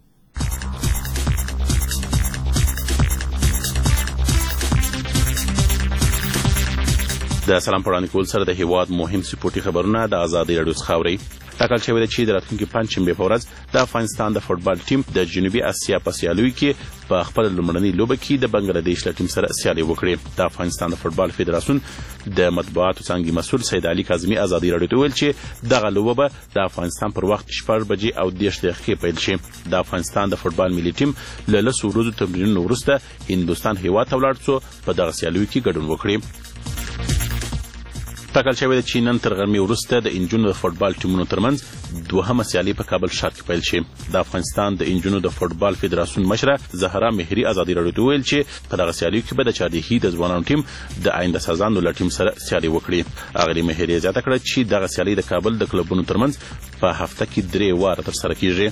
د سلام په وړاندې کول سره د هیواد مهم سپورتي خبرونه د ازادي راډیو څخه اورئ. ټاکل شوې ده چې د راتلونکي پنجشنبې په ورځ د افغانستان د فوټبال ټیم د جنوبي اسیا په سیالیو کې په خپل لومړنۍ لوبه کې د بنگلادیش له ټیم سره سیالي وکړي. د افغانستان د فوټبال فدراسیون د مطبوعاتو څانګې مسؤل سید علي کاظمي ازادي راډیو ته وویل چې دغه لوبه به د افغانستان پر وخت شپږ بجې او دېرش دقیقې پیل شي. د افغانستان د فوټبال ملي ټیم له لسو ورځو تمرینونو وروسته هندوستان هیواد ته ولاړ څو په دغه سیالیو کې ګډون وکړي. ټاکل شوې ده چې نن تر غرمې وروسته د انجونو د فوټبال ټیمونو ترمنځ دوهمه سیالي په کابل ښار کې پیل شي. د افغانستان د انجونو د فوټبال فدراسیون مشره زهرا مهري ازادي راډیو ته وویل چې په دغه سیالیو کې به د چاردیخي د ځوانانو ټیم د آینده سازانو له ټیم سره سیالي وکړي. اغلې مهري زیاته کړه چې دغه سیالي د کابل د کلبونو ترمنځ په هفته کې درې واره ترسره کیږي.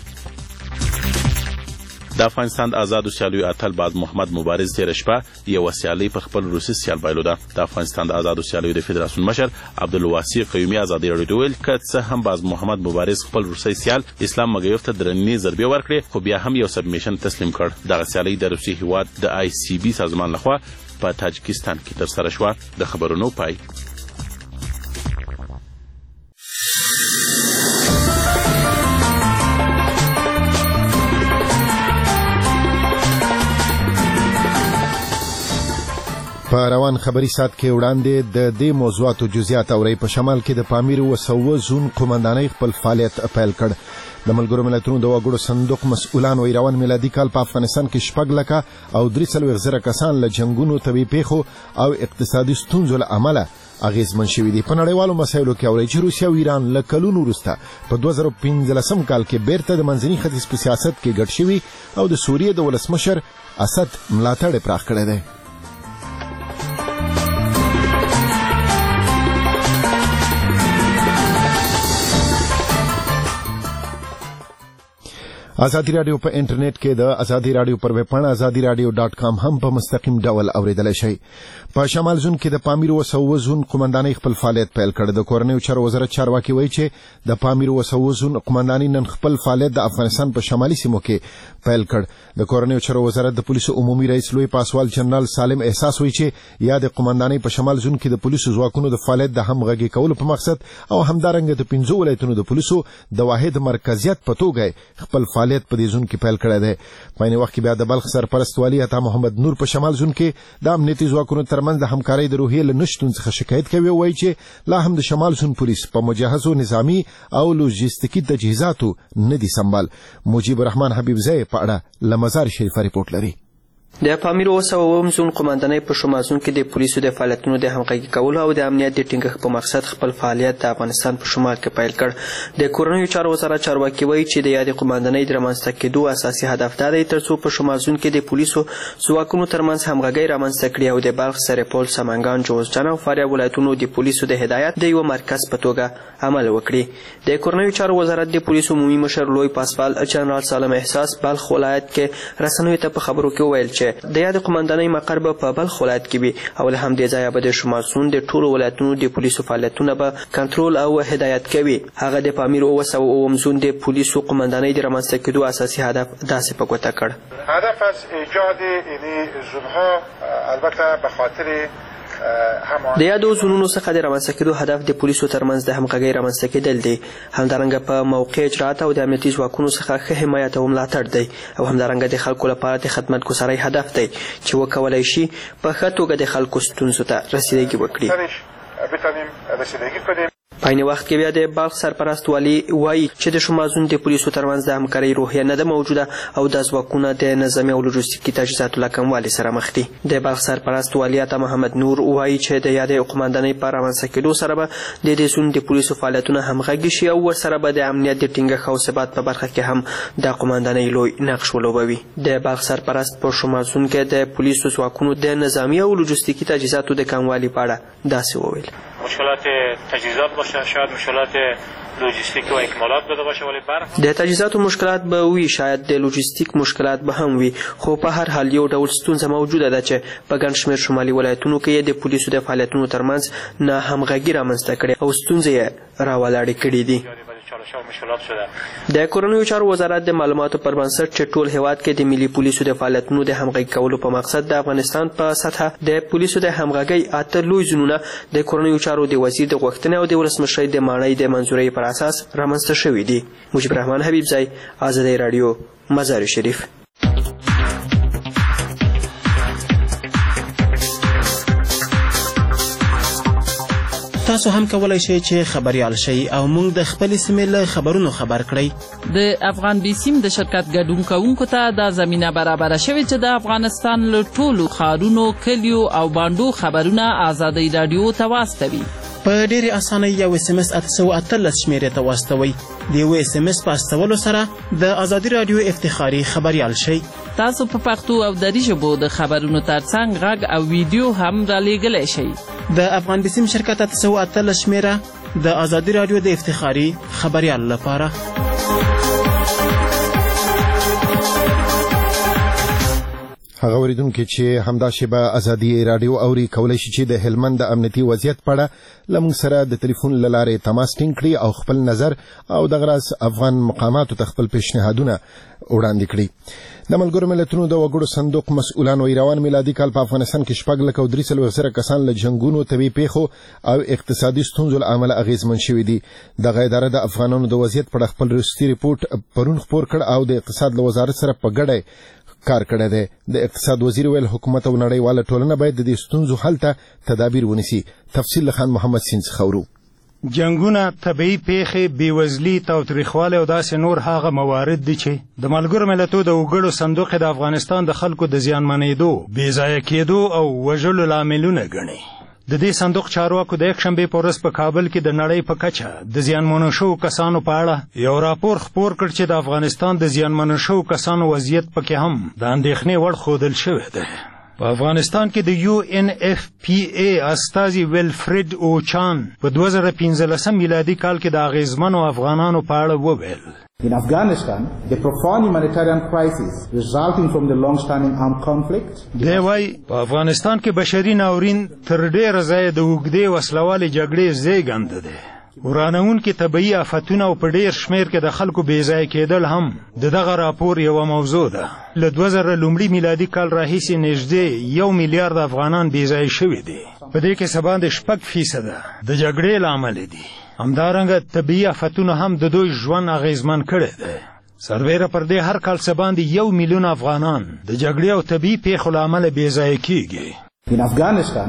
د افغانستان د آزادو سیالیو اتل باز محمد مبارز تېره شپه یوه سیالۍ په خپل روسي سیال بایلوده. د افغانستان د آزادو سیالیو د فدراسیون مشر عبدالواسع قیومي ازادي راډیو ته وویل که څه هم باز محمد مبارز خپل روسي سیال اسلام مګیوف ته درنې ضربې ورکړې خو بیا هم یو سبمیشن تسلیم کړ. دغه سیالۍ د روسي هیواد د آی سی بي سازمان لخوا په تاجکستان کې ترسره شوه. د خبرونو پای. په روان خبري سات کې وړاندې د دې موضوعاتو جزئیات اوري. په شمال کې د پامیر و سوه زون قومندانۍ خپل فعالیت پیل کړ. د ملګرو ملتونو د وګړو صندوق مسؤلان وی روان میلادي کال په افغانستان کې شپږ لکه او درې څلوېښت زره کسان له جنګونو، طبي پیښو او اقتصادي ستونزو له امله اغیزمن شوي دي. په نړیوالو مسایلو کې اوري چې روسیه او ایران له کلونو وروسته په دوه زره پنځلسم کال کې بیرته د منځني ختیځ په سیاست کې ګډ شوي او د سوریې د ولسمشر اسد ملاتړ پراخ کړی دی. ازادي رادیو په انټرنیټ کې د ازادي رادیو پر ویب پاڼه ازادي رادیو ډاټ کام هم په مستقیم ډول اوریدلای شئ. په شمال زون کې د پامیر و سوه زون قومندانۍ خپل فعالیت پیل کړ. د کورنیو چارو وزارت چارواکي وایي چې د پامیر و سوه زون قومندانۍ نن خپل فعالیت د افغانستان په شمالي سیمو کې پیل کړ. د کورنیو چارو وزارت د پولیسو عمومي رئیس لوی پاسوال جنرال سالم احساس وایي چې یا د قومندانۍ په شمال زون کې د پولیسو ځواکونو د فعالیت د همغږي کولو په مقصد او همدارنګه د پنځو ولایتونو د پولیسو د واحد مرکزیت په توګه خپل فعالیت په دې زون کې پیل کړی دی. په عین وخت کې بیا د بلخ سرپرست والي عطا محمد نور په شمال زون کې د امنیتي ځواکونو ترمنځ د همکارۍ د روحیې له نشتون څخه شکایت کوي او وایي چې لا هم د شمال زون پولیس په مجهزو نظامي او لوجستیکي تجهیزاتو نه دي سمبال. مجيب الرحمن حبیبزی په اړه له مزار شریفه ریپورت لري. د پامیر و سوه زون قومندانۍ په شمال زون کې د پولیسو د فعالیتونو د همغږي کولو او د امنیت د ټینګښت په مقصد خپل فعالیت د افغانستان په شمال کې پیل کړ. د کورنیو چارو وزارت چارواکي وایي چې د یادې قومندانۍ د رامنځته کېدو اساسي هدف دا دی ترڅو په شمال زون کې د پولیسو ځواکونو ترمنځ همغږي رامنځته کړي او د بلخ، سرپل، سمنګان، جوزجان او فاریاب ولایتونو د پولیسو د هدایت د یو مرکز په توګه عمل وکړي. د کورنیو چارو وزارت د پولیسو عمومي مشر لوی پاسوال جنرال سالم احساس بلخ ولایت کې رسنیو ته په خبرو کې ویل چې د یادې قومندانۍ مقر به په بلخ ولایت کې وي او له همدې ځایه به د شمال زون د ټولو ولایتونو د پولیسو فعالیتونه به کنټرول او هدایت کوي. هغه د پامیر اووه سوه اووم زون د پولیسو قومندانۍ د رامنځته کېدو اساسي هدف داسې په ګوته کړ. هدف از ایجاد این زونها البته به خاطر د یادو زونونو څخه د رامنځته کېدو هدف د پولیسو ترمنځ د همغږۍ رامنځته کېدل دی، همدارنګه په موقع اجرات او د امنیتي ځواکونو څخه ښه حمایت او ملاتړ دی او همدارنګه د خلکو لپاره د خدمتګزارۍ هدف دی چې وکولی شي په ښه توګه د خلکو ستونزو ته رسیدګي وکړي. په عین وخت کې بیا د بلخ سرپرست والي وایي چې د شمال زون د پولیسو ترمنځ د همکارۍ روحیه نه ده موجوده او دا ځواکونه د نظامي او لوجستیکي تجهیزاتو له کموالي سره مخ دي. د بلخ سرپرست والي عطا محمد نور وایي چې د یادې قومندانۍ په رامنځته کېدو سره به د دې زون د پولیسو فعالیتونه همغږي شي او ورسره به د امنیت د ټینګښت او ثبات په برخه کې هم د قومندانۍ لوی نقش ولوبوي. د بلخ سرپرست په شمال زون کې د پولیسو ځواکونو د نظامي او لوجستیکي تجهیزاتو د کموالي په اړه داسې وویل: مشکلات تجهیزات باشه، شاید مشکلات لوجستیک و اکمالات بده باشه، ولی برخ د تجهیزاتو مشکلات به وي، شاید د لوجستیک مشکلات به هم وي، خو په هر حال یو ډول ستونزه موجوده ده چې په ګڼ شمېر شمالي ولایتونو کې د پولیسو د فعالیتونو ترمنځ نه همغږي رامنځته کړې او ستونزې یې راولاړې کړي دي. د کورنیو چارو وزارت د معلوماتو پر بنسټ چې ټول هیواد کې د ملي پولیسو د فعالیتونو د همغږي کولو په مقصد د افغانستان په سطحه د پولیسو د همغږۍ اته لوی زونونه د کورنیو چارو د وزیر د غوښتنې او د ولسمشر د ماڼۍ د منظورۍ پر اساس رامنځته شوي دي. مجيب الرحمن حبیبزی، ازادي رادیو، مزار شریف. تاسو هم کولای شئ چې خبريال شئ او موږ د خپل سیمې له خبرونو خبر کړئ. د افغان بیسیم د شرکت ګډون کوونکو ته دا زمینه برابره شوې چې د افغانستان له ټولو ښارونو، کلیو او بانډو خبرونه ازادي رادیو ته واستوي. په ډېرې اسانۍ یو اس ام اس اته سوه اتلس شمېرې ته واستوئ. د یو اس ام اس په استولو سره د ازادي رادیو افتخاري خبريال شئ. تاسو په پښتو او دري ژبو د خبرونو ترڅنګ غږ او ویډیو هم رالیږلی شئ. د افغان بیسیم شرکت اته سوه اتلس شمېره د ازادي رادیو د افتخاري خبريال لپاره. هغه اوریدونکو چې همدا شیبه ازادي رادیو اوري کولای شي چې د هلمند د امنیتي وضعیت په اړه لمونږ سره د ټلیفون له لارې تماس ټینګ کړي او خپل نظر او د غراس افغان مقاماتو ته خپل پیشنهادونه وړاندې کړي. د ملګرو ملتونو د وګړو صندوق مسؤلان وی روان میلادي کال په افغانستان کې شپږ لکه او درې څلوېښت زره کسان له جنګونو، طبي پیښو او اقتصادي ستونزو له امله اغیزمن شوي دي. دغه اداره د افغانانو د وضعیت په اړه خپل وروستي ریپورت پرون خپور کړ او د اقتصاد له وزارت سره په ګډه کار کړی دی. د اقتصاد وزیر ویل حکومت او نړیواله ټولنه باید د دې ستونزو حل ته تدابیر ونیسي. تفصیل له خان محمد سین څخه ورو. جنگونه، طبيعي پیښې، بېوزلي، تاوتریخوالی او داسې نور هغه موارد دي چې د ملګرو ملتونو د وګړو صندوق د افغانستان د خلکو د زیانمنېدو، بېځایه کېدو او وژلو لاملونه ګڼي. د دې صندوق چارواکو د یکشنبې په ورځ په کابل کې د نړۍ په کچه د زیانمنو شوو کسانو په اړه یو راپور خپور کړ چې د افغانستان د زیانمنو شوو کسانو وضعیت پکې هم د اندېښنې وړ ښودل شوی دی. په افغانستان کې د یو ان اف پی ای استازي ویلفرید اوچان په دوه زره پنځلسم میلادي کال کې د اغیزمنو افغانانو په اړه وویل. In Afghanistan, the profound humanitarian crisis resulting from the long-standing armed conflict. دی وایي په افغانستان کې بشري ناورین تر ډېره ځایه د اوږدې وسلوالې جګړې زېږنده دی. ورانوونکي طبیعي آفتونه او په ډېر شمېر کې د خلکو بېځایه کېدل هم د دغه راپور یوه موضوع ده. له دوه زره لومړي میلادي کال راهیسې نږدې یو میلیارد افغانان بېځایه شوي دي. په دې کې څه باندې شپږ فیصده د جګړې له امله دي. همدارنګه طبیعي آفتونه هم د دوی ژوند اغیزمن کړی دی. سربیره پر دې هر کال څه باندې یو میلیون افغانان د جګړې او طبیعي پیښو له امله بېځایه کېږي. In Afghanistan,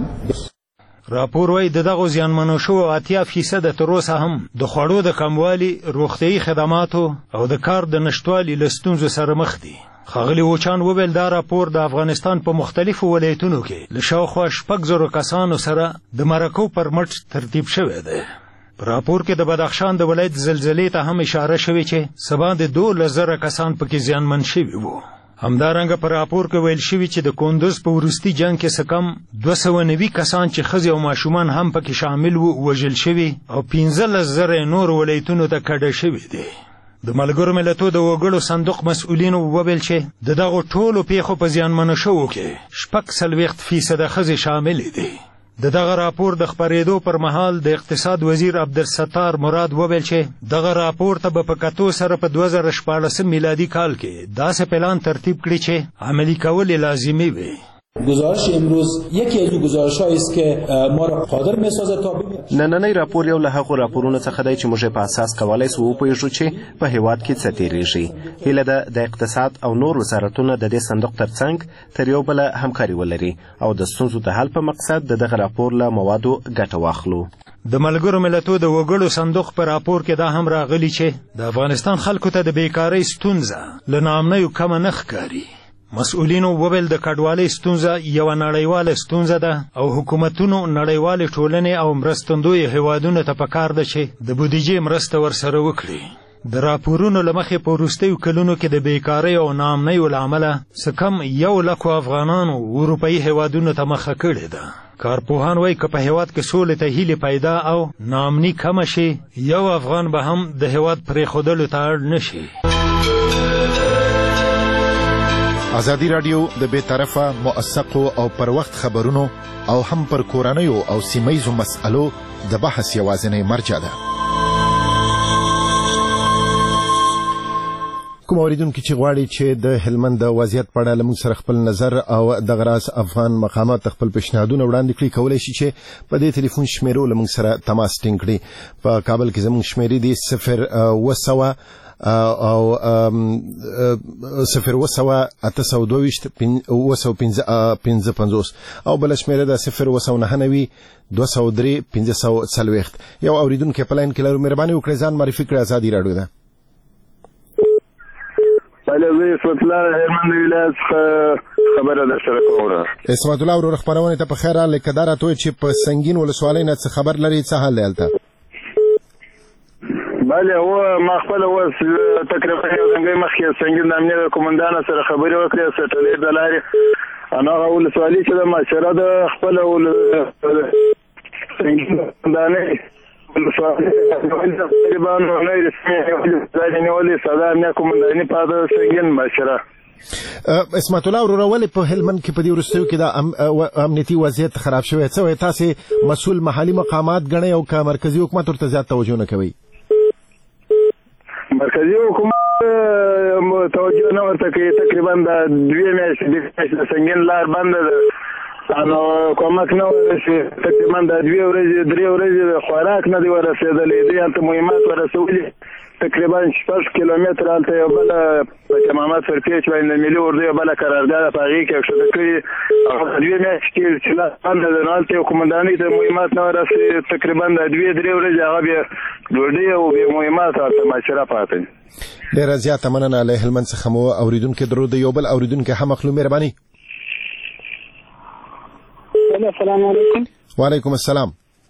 راپور وایي د دغو زیانمنو شوو اتیا فیصده تر اوسه هم د خوړو د کموالي، روغتیایي خدماتو او د کار د نشتوالي له ستونزو سره مخ دي. ښاغلي اوچان وویل دا راپور د افغانستان په مختلفو ولایتونو کې له شاوخوا شپږ زرو کسانو سره د مرکو پر مټ ترتیب شوی دی. په راپور کې د بدخشان د ولایت زلزلې ته هم اشاره شوې چې څه باندې دولس زره کسان پکې زیانمن شوي وو. همدارنګه په راپور کې ویل شوي چې د کندوز په وروستي جنګ کې څه کم دوه سوه نوي کسان چې ښځې او ماشومان هم پکې شامل وو وژل شوي او پنځلس زره نور ولایتونو ته کډه شوي دي. د ملګرو ملتونو د وګړو صندوق مسؤلینو وویل چې د دغو ټولو پیښو په زیانمنو شوو کې شپږ څلوېښت فیصده ښځې شاملې دي. د دغه راپور د خپرېدو پر مهال د اقتصاد وزیر عبدالستار مراد وویل چې دغه راپور ته به په کتو سره په دوه زره شپاړسم میلادي کال کې داسې پلان ترتیب کړي چې عملي کول یې لازمي وي. گزارش امروز یکی از گزارش‌هایی است که ما را قادر می‌سازد تا ببینیم. نننی راپور یو له هغو راپورونو څخه دی چې موږ په اساس کولای سو وپوهیږو چې په هیواد کې څه تیریږي. هیله ده د اقتصاد او نور وزارتونه د دې صندوق ترڅنګ تر یو بله همکاري ولري او د ستونزو د حل په مقصد د دغه راپور له موادو ګټه واخلو. د ملګرو ملتونو د وګړو صندوق په راپور کې دا هم راغلی چې د افغانستان خلکو ته د بیکارۍ ستونزه له ناامنیو کمه نه ښکاري. مسؤلینو وویل د کډوالۍ ستونزه یوه نړیواله ستونزه ده او حکومتونو نړیوالې ټولنې او مرستندویه هیوادونو ته پکار ده چې د بودیجې مرسته ورسره وکړي. د راپورونو له مخې په وروستیو کلونو کې د بیکارۍ او ناامنیو له امله څه کم یو لکو افغانانو اروپایي هیوادونو ته مخه کړې ده. کارپوهان وایي که په هیواد کې سولې ته هیلې پیدا او ناامني کمه شي یو افغان به هم د هیواد پرېښودلو ته اړ نه شي. ازادي راډیو د بې طرفه، موثقو او پر وخت خبرونو او هم پر کورنیو او سیمهیزو مسألو د بحث یوازینۍ مرجع ده. کوم اوریدونکي چې غواړي چې د هلمند د وضعیت په اړه له موږ سره خپل نظر او دغه راز افغان مقامات خپل پیشنهادونه وړاندې کړي، کولی شي چې په دې ټلیفون شمیرو له موږ سره تماس ټینګ کړي. په کابل کې زموږ شمیرې دي صفر اوه سوه او صفر اوه سوه اته سوه دوه ویشت اوه سوه پنځه پنځوس او بله شمیره ده صفر اوه سوه نهه نوي دوه سوه درې پنځه سوه څلوېښت. یو اوریدونکی په لاین کې لرو، مهرباني وکړئ ځان معرفي کړئ. ازادي راډیو ده. بله زه عصمت الله هلمند ولایت څخه خبره درسره کوم. عصمت الله ورور خپرونې ته په خیر راغلی. که دا راته ووایي چې په سنګین ولسوالۍ نه څه خبر لري، څه حال دی هلته؟ بله هو ما خپله اوس تقریبا یو ځنګۍ مخکې سنګین د امنیت د قومندانه سره خبرې وکړې سټلایټ د لارې هماغه ولسوالي چې ده مشره د خپله سنګین قومندانۍ ولسوالي طالبانو نوې رسمي ځای نیولې ساده امنیت قومنداني په د سنګین مشره. اسمت الله وروره ولې په هلمند کې په دې وروستیو کې د امنیتي وضعیت خراب شوی څه وایي؟ تاسې مسؤل محلي مقامات ګڼئ او که مرکزي حکومت ورته زیات توجه نه کوي؟ مرکزي حکومت توجه نه ورته کوي. تقریبا د دوې میاشتې د سنګین لار بنده ده نو کومک نه ورسي. تقریبا د دوې ورځې درې ورځې خوراک نه دی ورسېدلی. دوی هلته مهمات ورسولي تقریبا شپږ کیلومتره هلته یو بله فاتح محمد سرپیچ وایي د ملي اردو یو بله قرارداد په هغې کې ښکته کړي هغه دوې میاشتې کې چې لا بنده ده نو هلته یو قومندانۍ ته مهمات نه ورسېدې تقریبا د دوې درې ورځې هغه بیا ډوډۍ او بیا مهمات هلته ماسره پاتې ډېره زیاته مننه له هلمند څخه مو اورېدونکي درلود یو بل اورېدونکی هم اخلو مهرباني السلام علیکم وعلیکم السلام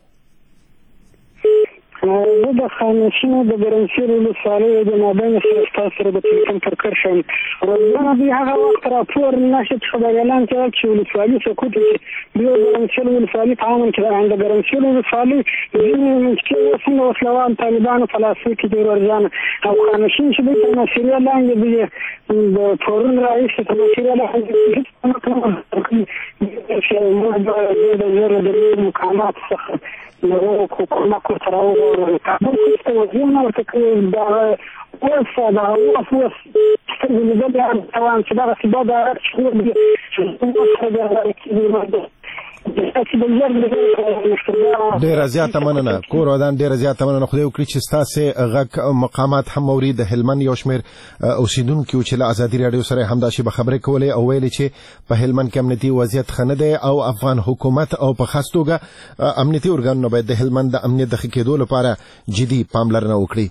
زه د خانشینو د ګرمسیر ولسوالۍ د مابین سره ستاسو سره د ټلیفون پر کار شوم روزانه دوی هغه وخت راپور نشر خبریالان کول چې ولسوالي سقوط چې دوی د ګرمسیر ولسوالي په عمل کې د ګرمسیر ولسوالي ځینې منځکي څنګه وسلوال طالبانو فلاسفه کې ډېر ورځان او خانشین چې د مسیریا لاندې د فورن رئیس ته مسیریا لاندې د زر د مقامات څخه نو کومه کوتره او کابل کې وځي نو ورته کوي دا اوسه دا اوسه څنګه دې دا توان چې دا څه دا چې ډېره زیاته مننه کور ودان ډېره زیاته مننه خدای وکړي چې ستاسې غږ مقامات هم اوري د هلمند یو شمېر اوسیدونکي چې له ازادي راډیو سره همداسې به خبرې کولې او ویلې چې په هلمند کې امنیتي وضعیت ښه نه دی او افغان حکومت او په خاص توګه امنیتي ارګانونه باید د هلمند د امنیت د ښه کېدو لپاره جدي پاملرنه وکړي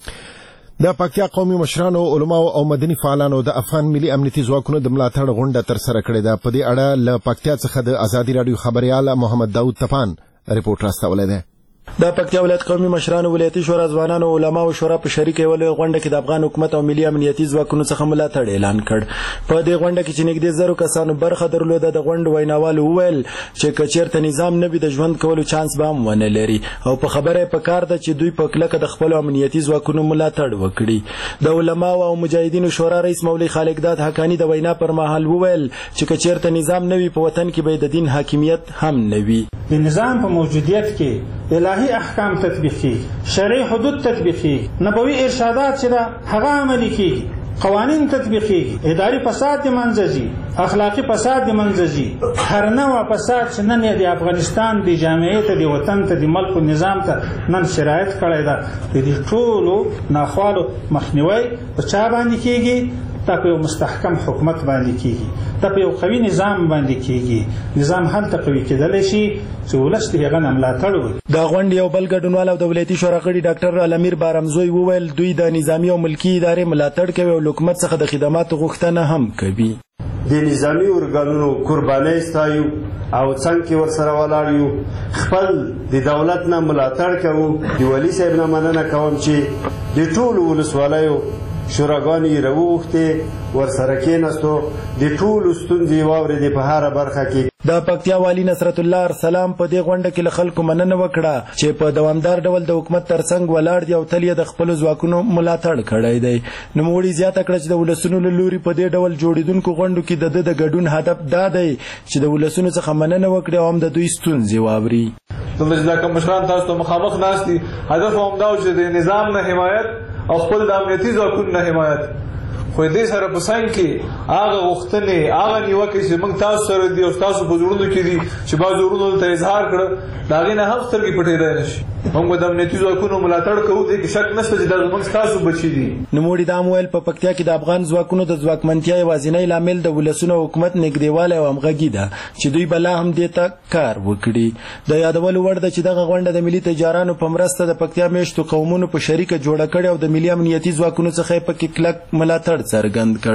د پکتیا قومي مشرانو علماو او مدني فعالانو د افغان ملي امنیتي ځواکونو د ملاتړ غونډه ترسره کړې ده په دې اړه له پکتیا څخه د ازادي راډیو خبريال محمد داود تپان رپورټ راستولی دی د پکتیا ولایت قومي مشرانو ولایتي شورا ځوانانو علما او شورا په شریکه ولې غونډه کې د افغان حکومت او ملي امنیتي ځواکونو څخه ملاتړ اعلان کړ په دې غونډه کې چې نږدې زرو کسانو برخه درلوده د غونډې ویناوالو وویل چې کچېرته نظام نه وي د ژوند کولو چانس به هم ونه لري او په خبره په کار ده چې دوی په کلکه د خپل امنیتي ځواکونو ملاتړ وکړي د علما او مجاهدینو شورا رئیس مولوي خالق داد حقانی د وینا پر مهال وویل چې کچېرته نظام نه وي په وطن کې به د دین حاکمیت هم نه وي د نظام په موجودیت کې الهي احکام تطبیقي شرعي حدود تطبیقي نبوي ارشادات چې دا هغه عملي کیږي قوانین تطبیقي اداري فساد د منځي اخلاقی فساد د منځي هر نوع فساد چې نن د افغانستان د جامعیت د وطن ته د ملک او نظام ته نن شرایط کړی دا د ټولو ناخوالو مخنیوي په چا باندې کیږي دا په مستحکم حکومت باندې کیږي دا په یو قوي نظام باندې کیږي نظام هلته قوي کېدلی شي چې ولس د هغه نه ملاتړ وکړي د غونډې یو بل ګډونوال او د ولایتي شورا غړي ډاکټر الامیر بارمزوی وویل دوی د نظامي او ملکي ادارې ملاتړ کوي او حکومت څخه د خدماتو غوښتنه هم کوي د نظامي ارګانونو قربانۍ ستایو او څنګه کې ورسره ولاړ یو خپل د دولت نه ملاتړ کوو د والي صاحب نه مننه کوم چې د ټولو ولسوالیو شوراګانې راووختې ورسره کېناستو د ټولو ستونزې واورېدې په هره برخه کې د پکتیا والی نصرت الله ارسلام په دې غونډه کې له خلکو مننه وکړه چې په دوامدار ډول د حکومت ترڅنګ ولاړ دي او تل یې د خپلو ځواکونو ملاتړ کړی دی نوموړي زیاته کړه چې د ولسونو له لوري په دې ډول جوړېدونکو غونډو کې د ده د ګډون هدف دا دی چې د ولسونو څخه مننه وکړي او هم د دوی ستونزې واوري دومره چې دا کوم مشران تاسو ته مخامخ ناست دي هدف همدا و چې د نظام نه حمایت او خپل د امنیتي ځواکونو نه حمایت خو دې سره په څنګ کې هغه غوښتنې هغه نیوکې چې موږ تاسو سره دي او تاسو په زړونو کې دي چې بعض ورونو ته اظهار کړه د هغې نه هم سترګې پټېدای نه شي موږ به د امنیتي ځواکونو ملاتړ کوو دې کې شک نشته چې دا زموږ ستاسو بچي دي نوموړي دا هم ویل په پکتیا کې د افغان ځواکونو د ځواکمنتیا یوازینی لامل د ولسونو حکومت نږدېوالی او همغږي ده چې دوی به لا هم دې ته کار وکړي د یادولو وړ ده چې دغه غونډه د ملي تجارانو په مرسته د پکتیا میشتو قومونو په شریکه جوړه کړې او د ملي امنیتي ځواکونو څخه یې پکې کلک ملاتړ څرګند کړ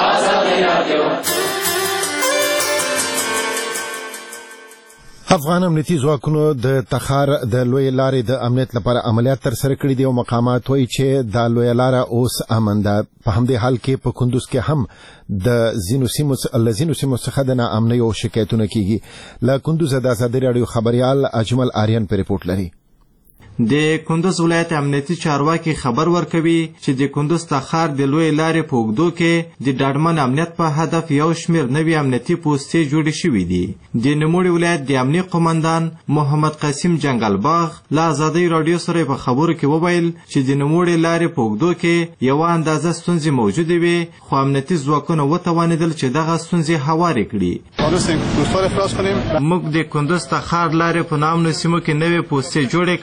افغان امنیتي ځواکونو د تخار د لوی لارې د امنیت لپاره عملیات ترسره کړي دي او مقامات وایي چې دا لوی لاره اوس امن ده په همدې حال کې په کندوز کې هم د ځینو سیمو له ځینو سیمو څخه د ناامنۍ او شکایتونه کیږي له کندوزه د ازادي راډیو خبریال اجمل آریان په رپورټ لري د کندوز ولایت امنیتي چارواکي خبر ورکوي چې د کندوز تخار د لوی لارې په اوږدو کې د ډاډمن امنیت په هدف یو شمېر نوي امنیتي پوستې جوړې شوي دي د نوموړي ولایت د امنیه قومندان محمد قاسم جنګلباغ له ازادۍ راډیو سره په خبرو کې وویل چې د نوموړي لارې په اوږدو کې یوه اندازه ستونزې موجودې وې خو امنیتي ځواکونه وتوانېدل چې دغه ستونزې هوارې کړي موږ د کندوز تخار لارې په نامنو سیمو کې نوې پوستې جوړې کړې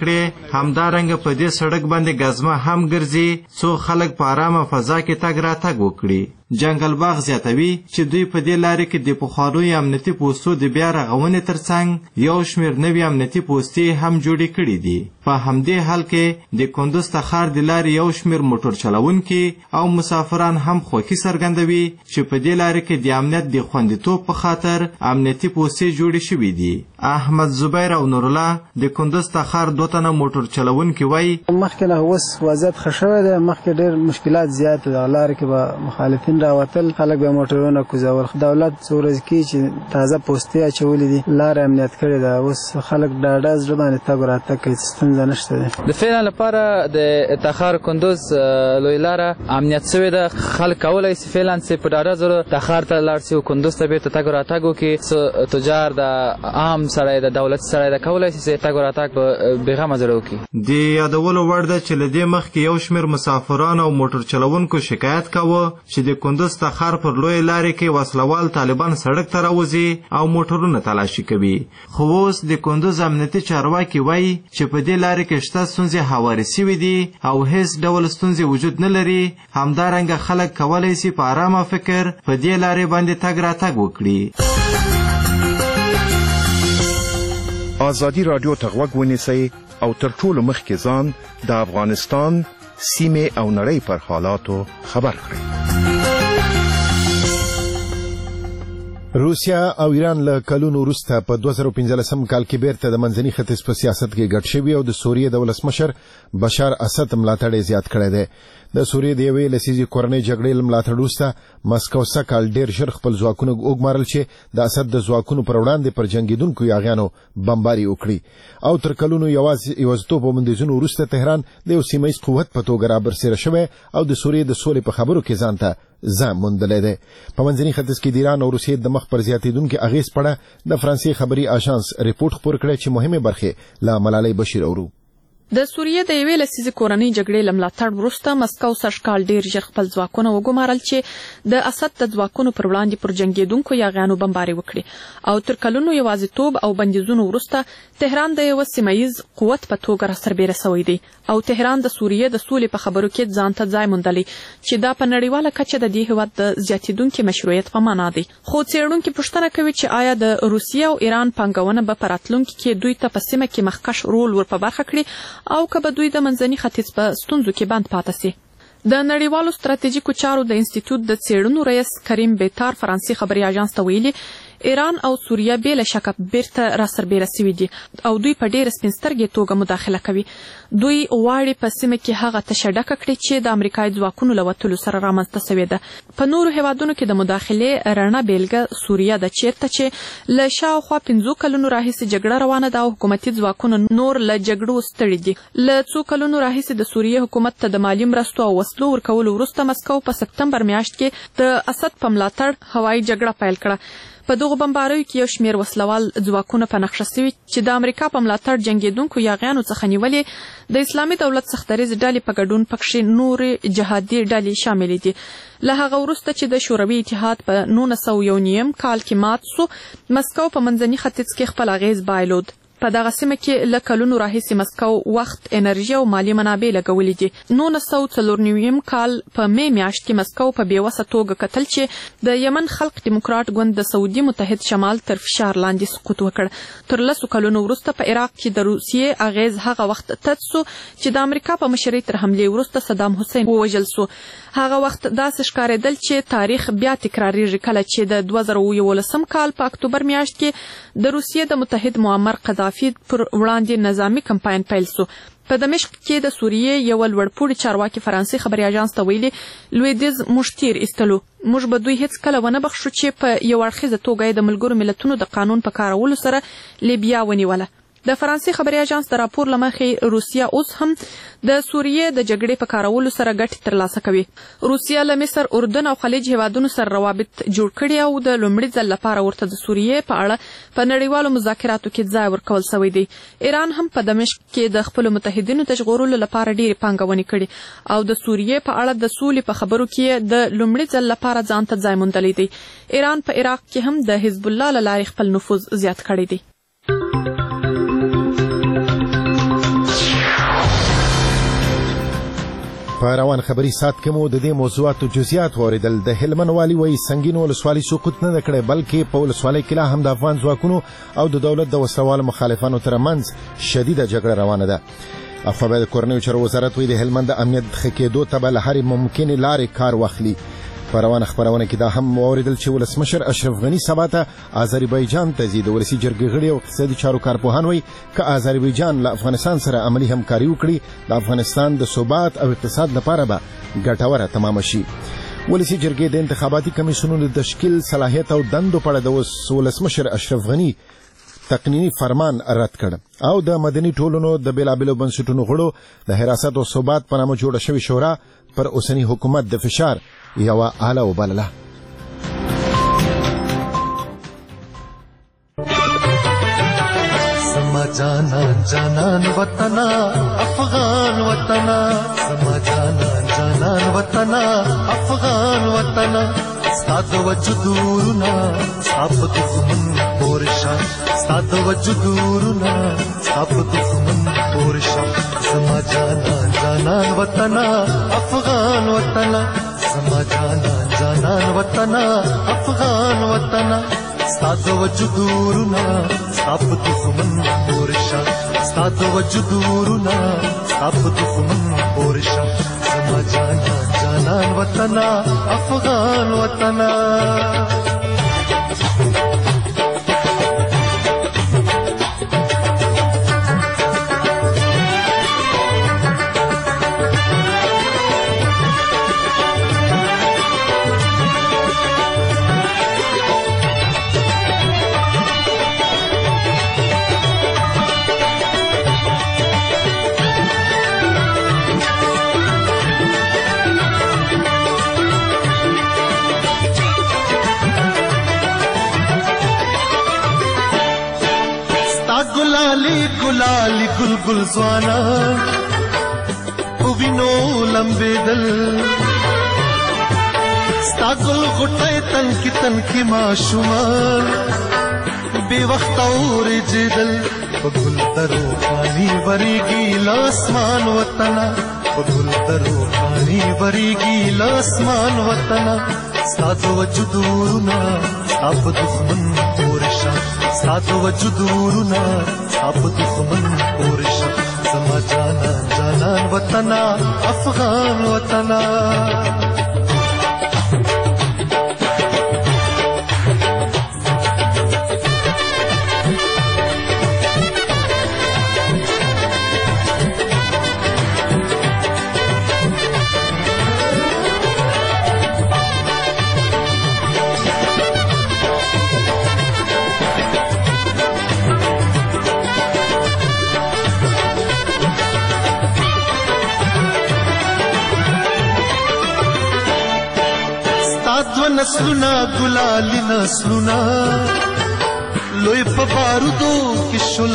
همدارنګه په دې سړک باندې ګزمه هم ګرځي څو خلک په آرامه فضا کې تګ راتګ وکړي. جنگل باغ زیاتوي چې دوی په دې لارې کې د پخوانیو امنیتي پوستو د بیا رغونې ترڅنګ یو شمېر نوي امنیتي پوستې هم جوړې کړي دي. په همدې حال کې د کندوز تخار د لارې یو شمېر موټر چلونکي او مسافران هم خوښي څرګندوي چې په دې لارې کې د امنیت د خوندیتوب په خاطر امنیتي پوستې جوړې شوي دي. احمد زبیر او نورالله د کندوز تخار دوه تنه موټر چلونکي وایي مخکې نه اوس وضعیت ښه شوی دی، مخکې ډېر مشکلات زیات دي، لارې کې به مخالفین راوتل، خلک به موټرونه کوزول. دولت څو ورځې کې چې تازه پوستې اچولې دي لارې امنیت کړې ده، اوس خلک ډاډه زړه باندې تګ راتګ کوي، ستونزه نشته ده. د فعلا لپاره د تخار کندوز لوی لاره امنیت شوې ده، خلک کولی شي فعلا چې په ډاډه زړه تخار ته لاړ شي او کندوز ته بېرته تګ راتګ وکړي. تجار د عام سړی د دولتي سړی د کولی شي چې تګ راتګ په بېغمه زړه وکړي. د یادولو وړ ده چې له دې مخکې یو شمېر مسافرانو او موټر چلونکو شکایت کاوه چې د کندوز تخار پر لوی لارې کې وسلوال طالبان سړک ته راوځي او موټرونه تلاشي کوي. خو اوس د کندوز امنیتي چارواکي وایي چې په دې لارې کې شته ستونزې هوارې سوي دي او هیڅ ډول ستونزې وجود نه لري. همدارنګه خلک کولی شي په ارامه فکر په دې لارې باندې تګ راتګ وکړي. ازادي راډیو ته غوږ ونیسئ او تر ټولو مخکې ځان د افغانستان سیمې او نړۍ پر حالاتو خبر کړئ. روسیا او ایران له کلونو وروسته په دوه زره پنځلسم کال کې بیرته د منځني ختیځ په سیاست کې ګډ شوي او د سوریې د ولسمشر بشار اسد ملاتړ زیات کړی دی. د سوریې د یوې لسیزې کورنۍ جګړې له ملاتړ وروسته مسکو سږکال ډېر ژر خپل ځواکونه وګمارل چې د اسد د ځواکونو پر وړاندې پر جنګېدونکو یاغیانو بمباري وکړي او تر کلونو یوازیتوب او بندیزونو وروسته تهران د یو سیمه ییز قوت په توګه رابرسېره شوی او د سوریې د سولې په خبرو کې ځان ته ځان موندلی دی. په منځني ختیځ کې د ایران او روسیې د مخ پر زیاتېدونکي اغېز په اړه د فرانسې خبري آژانس رپورټ خپور کړی چې مهمې برخې له ملالۍ بشیر اورو. د سوریې د یوې لسیزې کورنۍ جګړې له ملاتړ وروسته مسکو سږکال ډېر ژر خپل ځواکونه وګمارل چې د اسد د ځواکونو پر وړاندې پر جنګېدونکو یاغیانو بمباري وکړي او تر کلونو یوازیتوب او بندیزونو وروسته تهران د یوه سیمه ییز قوت په توګه راسربېره سوی دی او تهران د سوریې د سولې په خبرو کې ځان ته ځای موندلی چې دا په نړیواله کچه د دې هېواد د زیاتېدونکي مشروعیت په معنا دی. خو څېړونکي پوښتنه کوي چې آیا د روسیې او ایران پانګونه به په راتلونکي کې دوی ته په سیمه کې مخکش رول ور په برخه کړي او که به دوی د منځني ختیځ په ستونزو کې بند پاتې سي. د نړیوالو ستراتیژیکو چارو د انسټیټیوټ د څېړنو رئیس کریم بیتار فرانسې خبري آژانس ته ویلي ایران او سوریه بې له شکه بیرته راسربېره سوي دي او دوی په ډېره سپین سترګې توګه مداخله کوي. دوی غواړي په سیمه کې هغه تشه ډکه کړي چې د امریکایي ځواکونو له وتلو سره رامنځته سوې ده. په نورو هېوادونو کې د مداخلې رڼه بیلګه سوریه ده چیرته چې له شاوخوا پنځو کلونو راهیسې جګړه روانه ده او حکومتي ځواکونه نور له جګړو ستړي دي. له څو کلونو راهیسې د سوریې حکومت ته د مالي مرستو او وسلو ورکولو وروسته مسکو په سپتمبر میاشت کې د اسد په ملاتړ هوایي جګړه پیل کړه. په دغو بمباریو کې یو شمېر وسلوال ځواکونه په نقشه سوي چې د امریکا په ملاتړ جنګېدونکو یاغیانو څخه نیولې د اسلامي دولت سختدریځ ډلې په ګډون پکښې نورې جهادي ډلې شاملې دي. له هغه وروسته چې د شوروي اتحاد په نولس سوه یو نیم کال کې مات سو مسکو په منځني ختیځ کې خپل اغېز بایلود. په دغه سیمه کې له کلونو راهیسې مسکو وخت انرژي او مالي منابع لګولې دي. نولس سوه څلور نویم کال په می میاشت کې مسکو په بېوسه توګه کتل چې د یمن خلق دیموکرات ګوند د سعودي متحد شمال تر فشار لاندې سقوط وکړ. تر لسو کلونو وروسته په عراق کې د روسیې اغېز هغه وخت تت سو چې د امریکا په مشرۍ تر حملې وروسته صدام حسین ووژل سو. هغه وخت داسې ښکارېدل چې تاریخ بیا تکراریږي کله چې د دوه زره یولسم کال په اکتوبر میاشت کې د روسیې د متحد معمر قذافي پر وړاندې نظامي کمپاین پیل سو. په دمشق کې د سوریې یو لوړپوړي چارواکي فرانسې خبري آژانس ته ویلي لویدیځ موږ تیر ایستلو، موږ به دوی هیڅ کله ونه بخښو چې په یو اړخیزه توګه د ملګرو ملتونو د قانون په کارولو سره لیبیا ونیوله. د فرانسې خبري آژانس د راپور له مخې روسیه اوس هم د سوریې د جګړې په کارولو سره ګټې ترلاسه کوي. روسیه له مصر، اردن او خلیج هیوادونو سره روابط جوړ کړي او د لومړي ځل لپاره ورته د سوریې په اړه په نړیوالو مذاکراتو کې ځای ورکول سوی دی. ایران هم په دمشق کې د خپلو متحدینو د ژغورلو لپاره ډېرې پانګونې کړي او د سوریې په اړه د سولې په خبرو کې د لومړي ځل لپاره ځان ته ځای موندلی دی. ایران په عراق کې هم د حزب الله له لارې خپل نفوذ زیات کړی دی. په روان خبري سات کې مو د دې موضوعاتو جزئیات واوریدل. د هلمند والي وایي سنگین ولسوالي سقوط نه کړي بلکې په ولسوالۍ کې لا هم د افغان ځواکونو او د دولت د وسوالو مخالفانو ترمنځ شدیده جګړه روانه ده. اخو به د کورنیو چارو وزارت وایي د هلمند د امنیت ښه کېدو ته به له هرې ممکنې لارې کار واخلي. په روانه خبرونه کې دا هم واوریدل چې ولسمشر اشرف غني سبا ته آذربایجان ته ځي. د ولسي جرګې غړي او اقتصادي چارو کارپوهان وایي که آذربایجان له افغانستان سره عملي همکاري وکړي د افغانستان د ثبات او اقتصاد لپاره به ګټوره تمام شي. ولسي جرګې د انتخاباتي کمیسیونونو د تشکیل صلاحیت او دندو په اړه د ولسمشر اشرف غني تقنینی فرمان رد کړ او د مدني ټولنو د بیلابیلو بنسټونو غړو د حراست او ثبات په نامه جوړه شوې شورا پر اوسنی حکومت د فشار یوه آله وبلله. سما جانان جانان وطنا افغان وطنا سما جانان جانان وطنا افغان وطنا ستاد وجودورنا ساب دښمن پورشا ستاد وجودورنا ساب دښمن پورشا سما جانان جانان وطنا افغان وطنا سما جانان جانان وطنا افغان وطنا ستاد وجودورنا ساب دښمن پورشا ستاد وجودورنا ساب دښمن پورشا سما جانان جانان وطنا افغان وطنا गुलाली गुलाली गुल गुल ज़वाना उविनो लंबे दल स्ता गुल गुटे तन की तन की माशुमान बेवक्त और जिदल गुल तरो पानी वरीगी लासमान वतना गुल तरो पानी वरीगी लासमान वतना सातो वजुदूरना अब दुश्मन पोरशा सातो वजुदूरना अब दुश्मन पोरशा समा जाना जानान वतना अफगान वतना नस्लुना गुलाली नस्लुना लोई बारूदो किशुल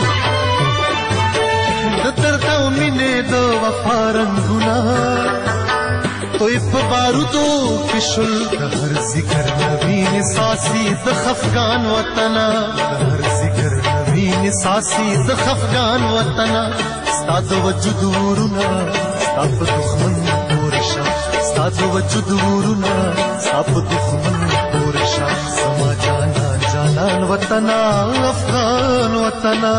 दर्दा मिने दो वफा रंगुना तोय बारूदो किशुल हर जिक्र नवीन सासी द खफगान वतना हर जिक्र नवीन सासी द खफगान वतना स्ताद वजुदूरना स्ताब दुश्मन पोरशा स्ताद वजुदूरना अब दुश्मन पोरशा समा जाना जानान वतना अफगान वतना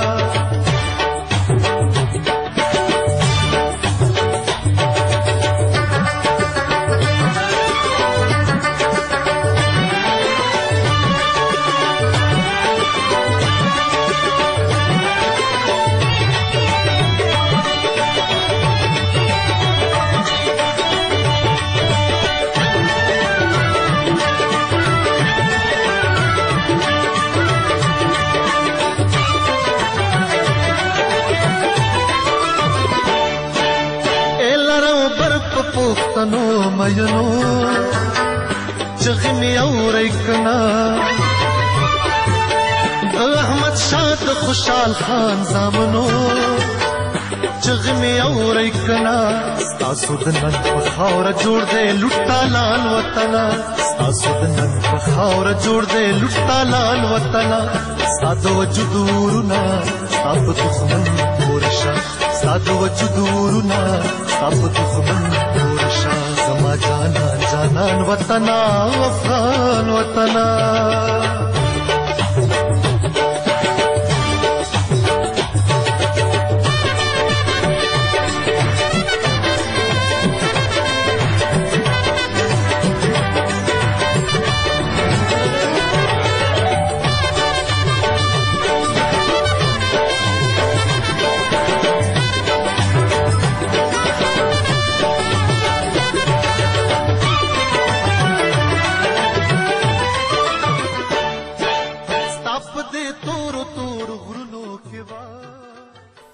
پختنو مینو چغمی اوریکنا احمد شاه خوشحال خان زامنو چغمی اوریکنا ستاسو د نن په خاوره جوړ دی لوټا لال وطنا ستاسو د نن په خاوره جوړ دی لوټا لال وطنا ستاسو وجودورنا ستاسو دښمن پورشا ستاسو وجود ورونه ستا په دښمن تور شه زما جانان جانان وطنه افغان وطنه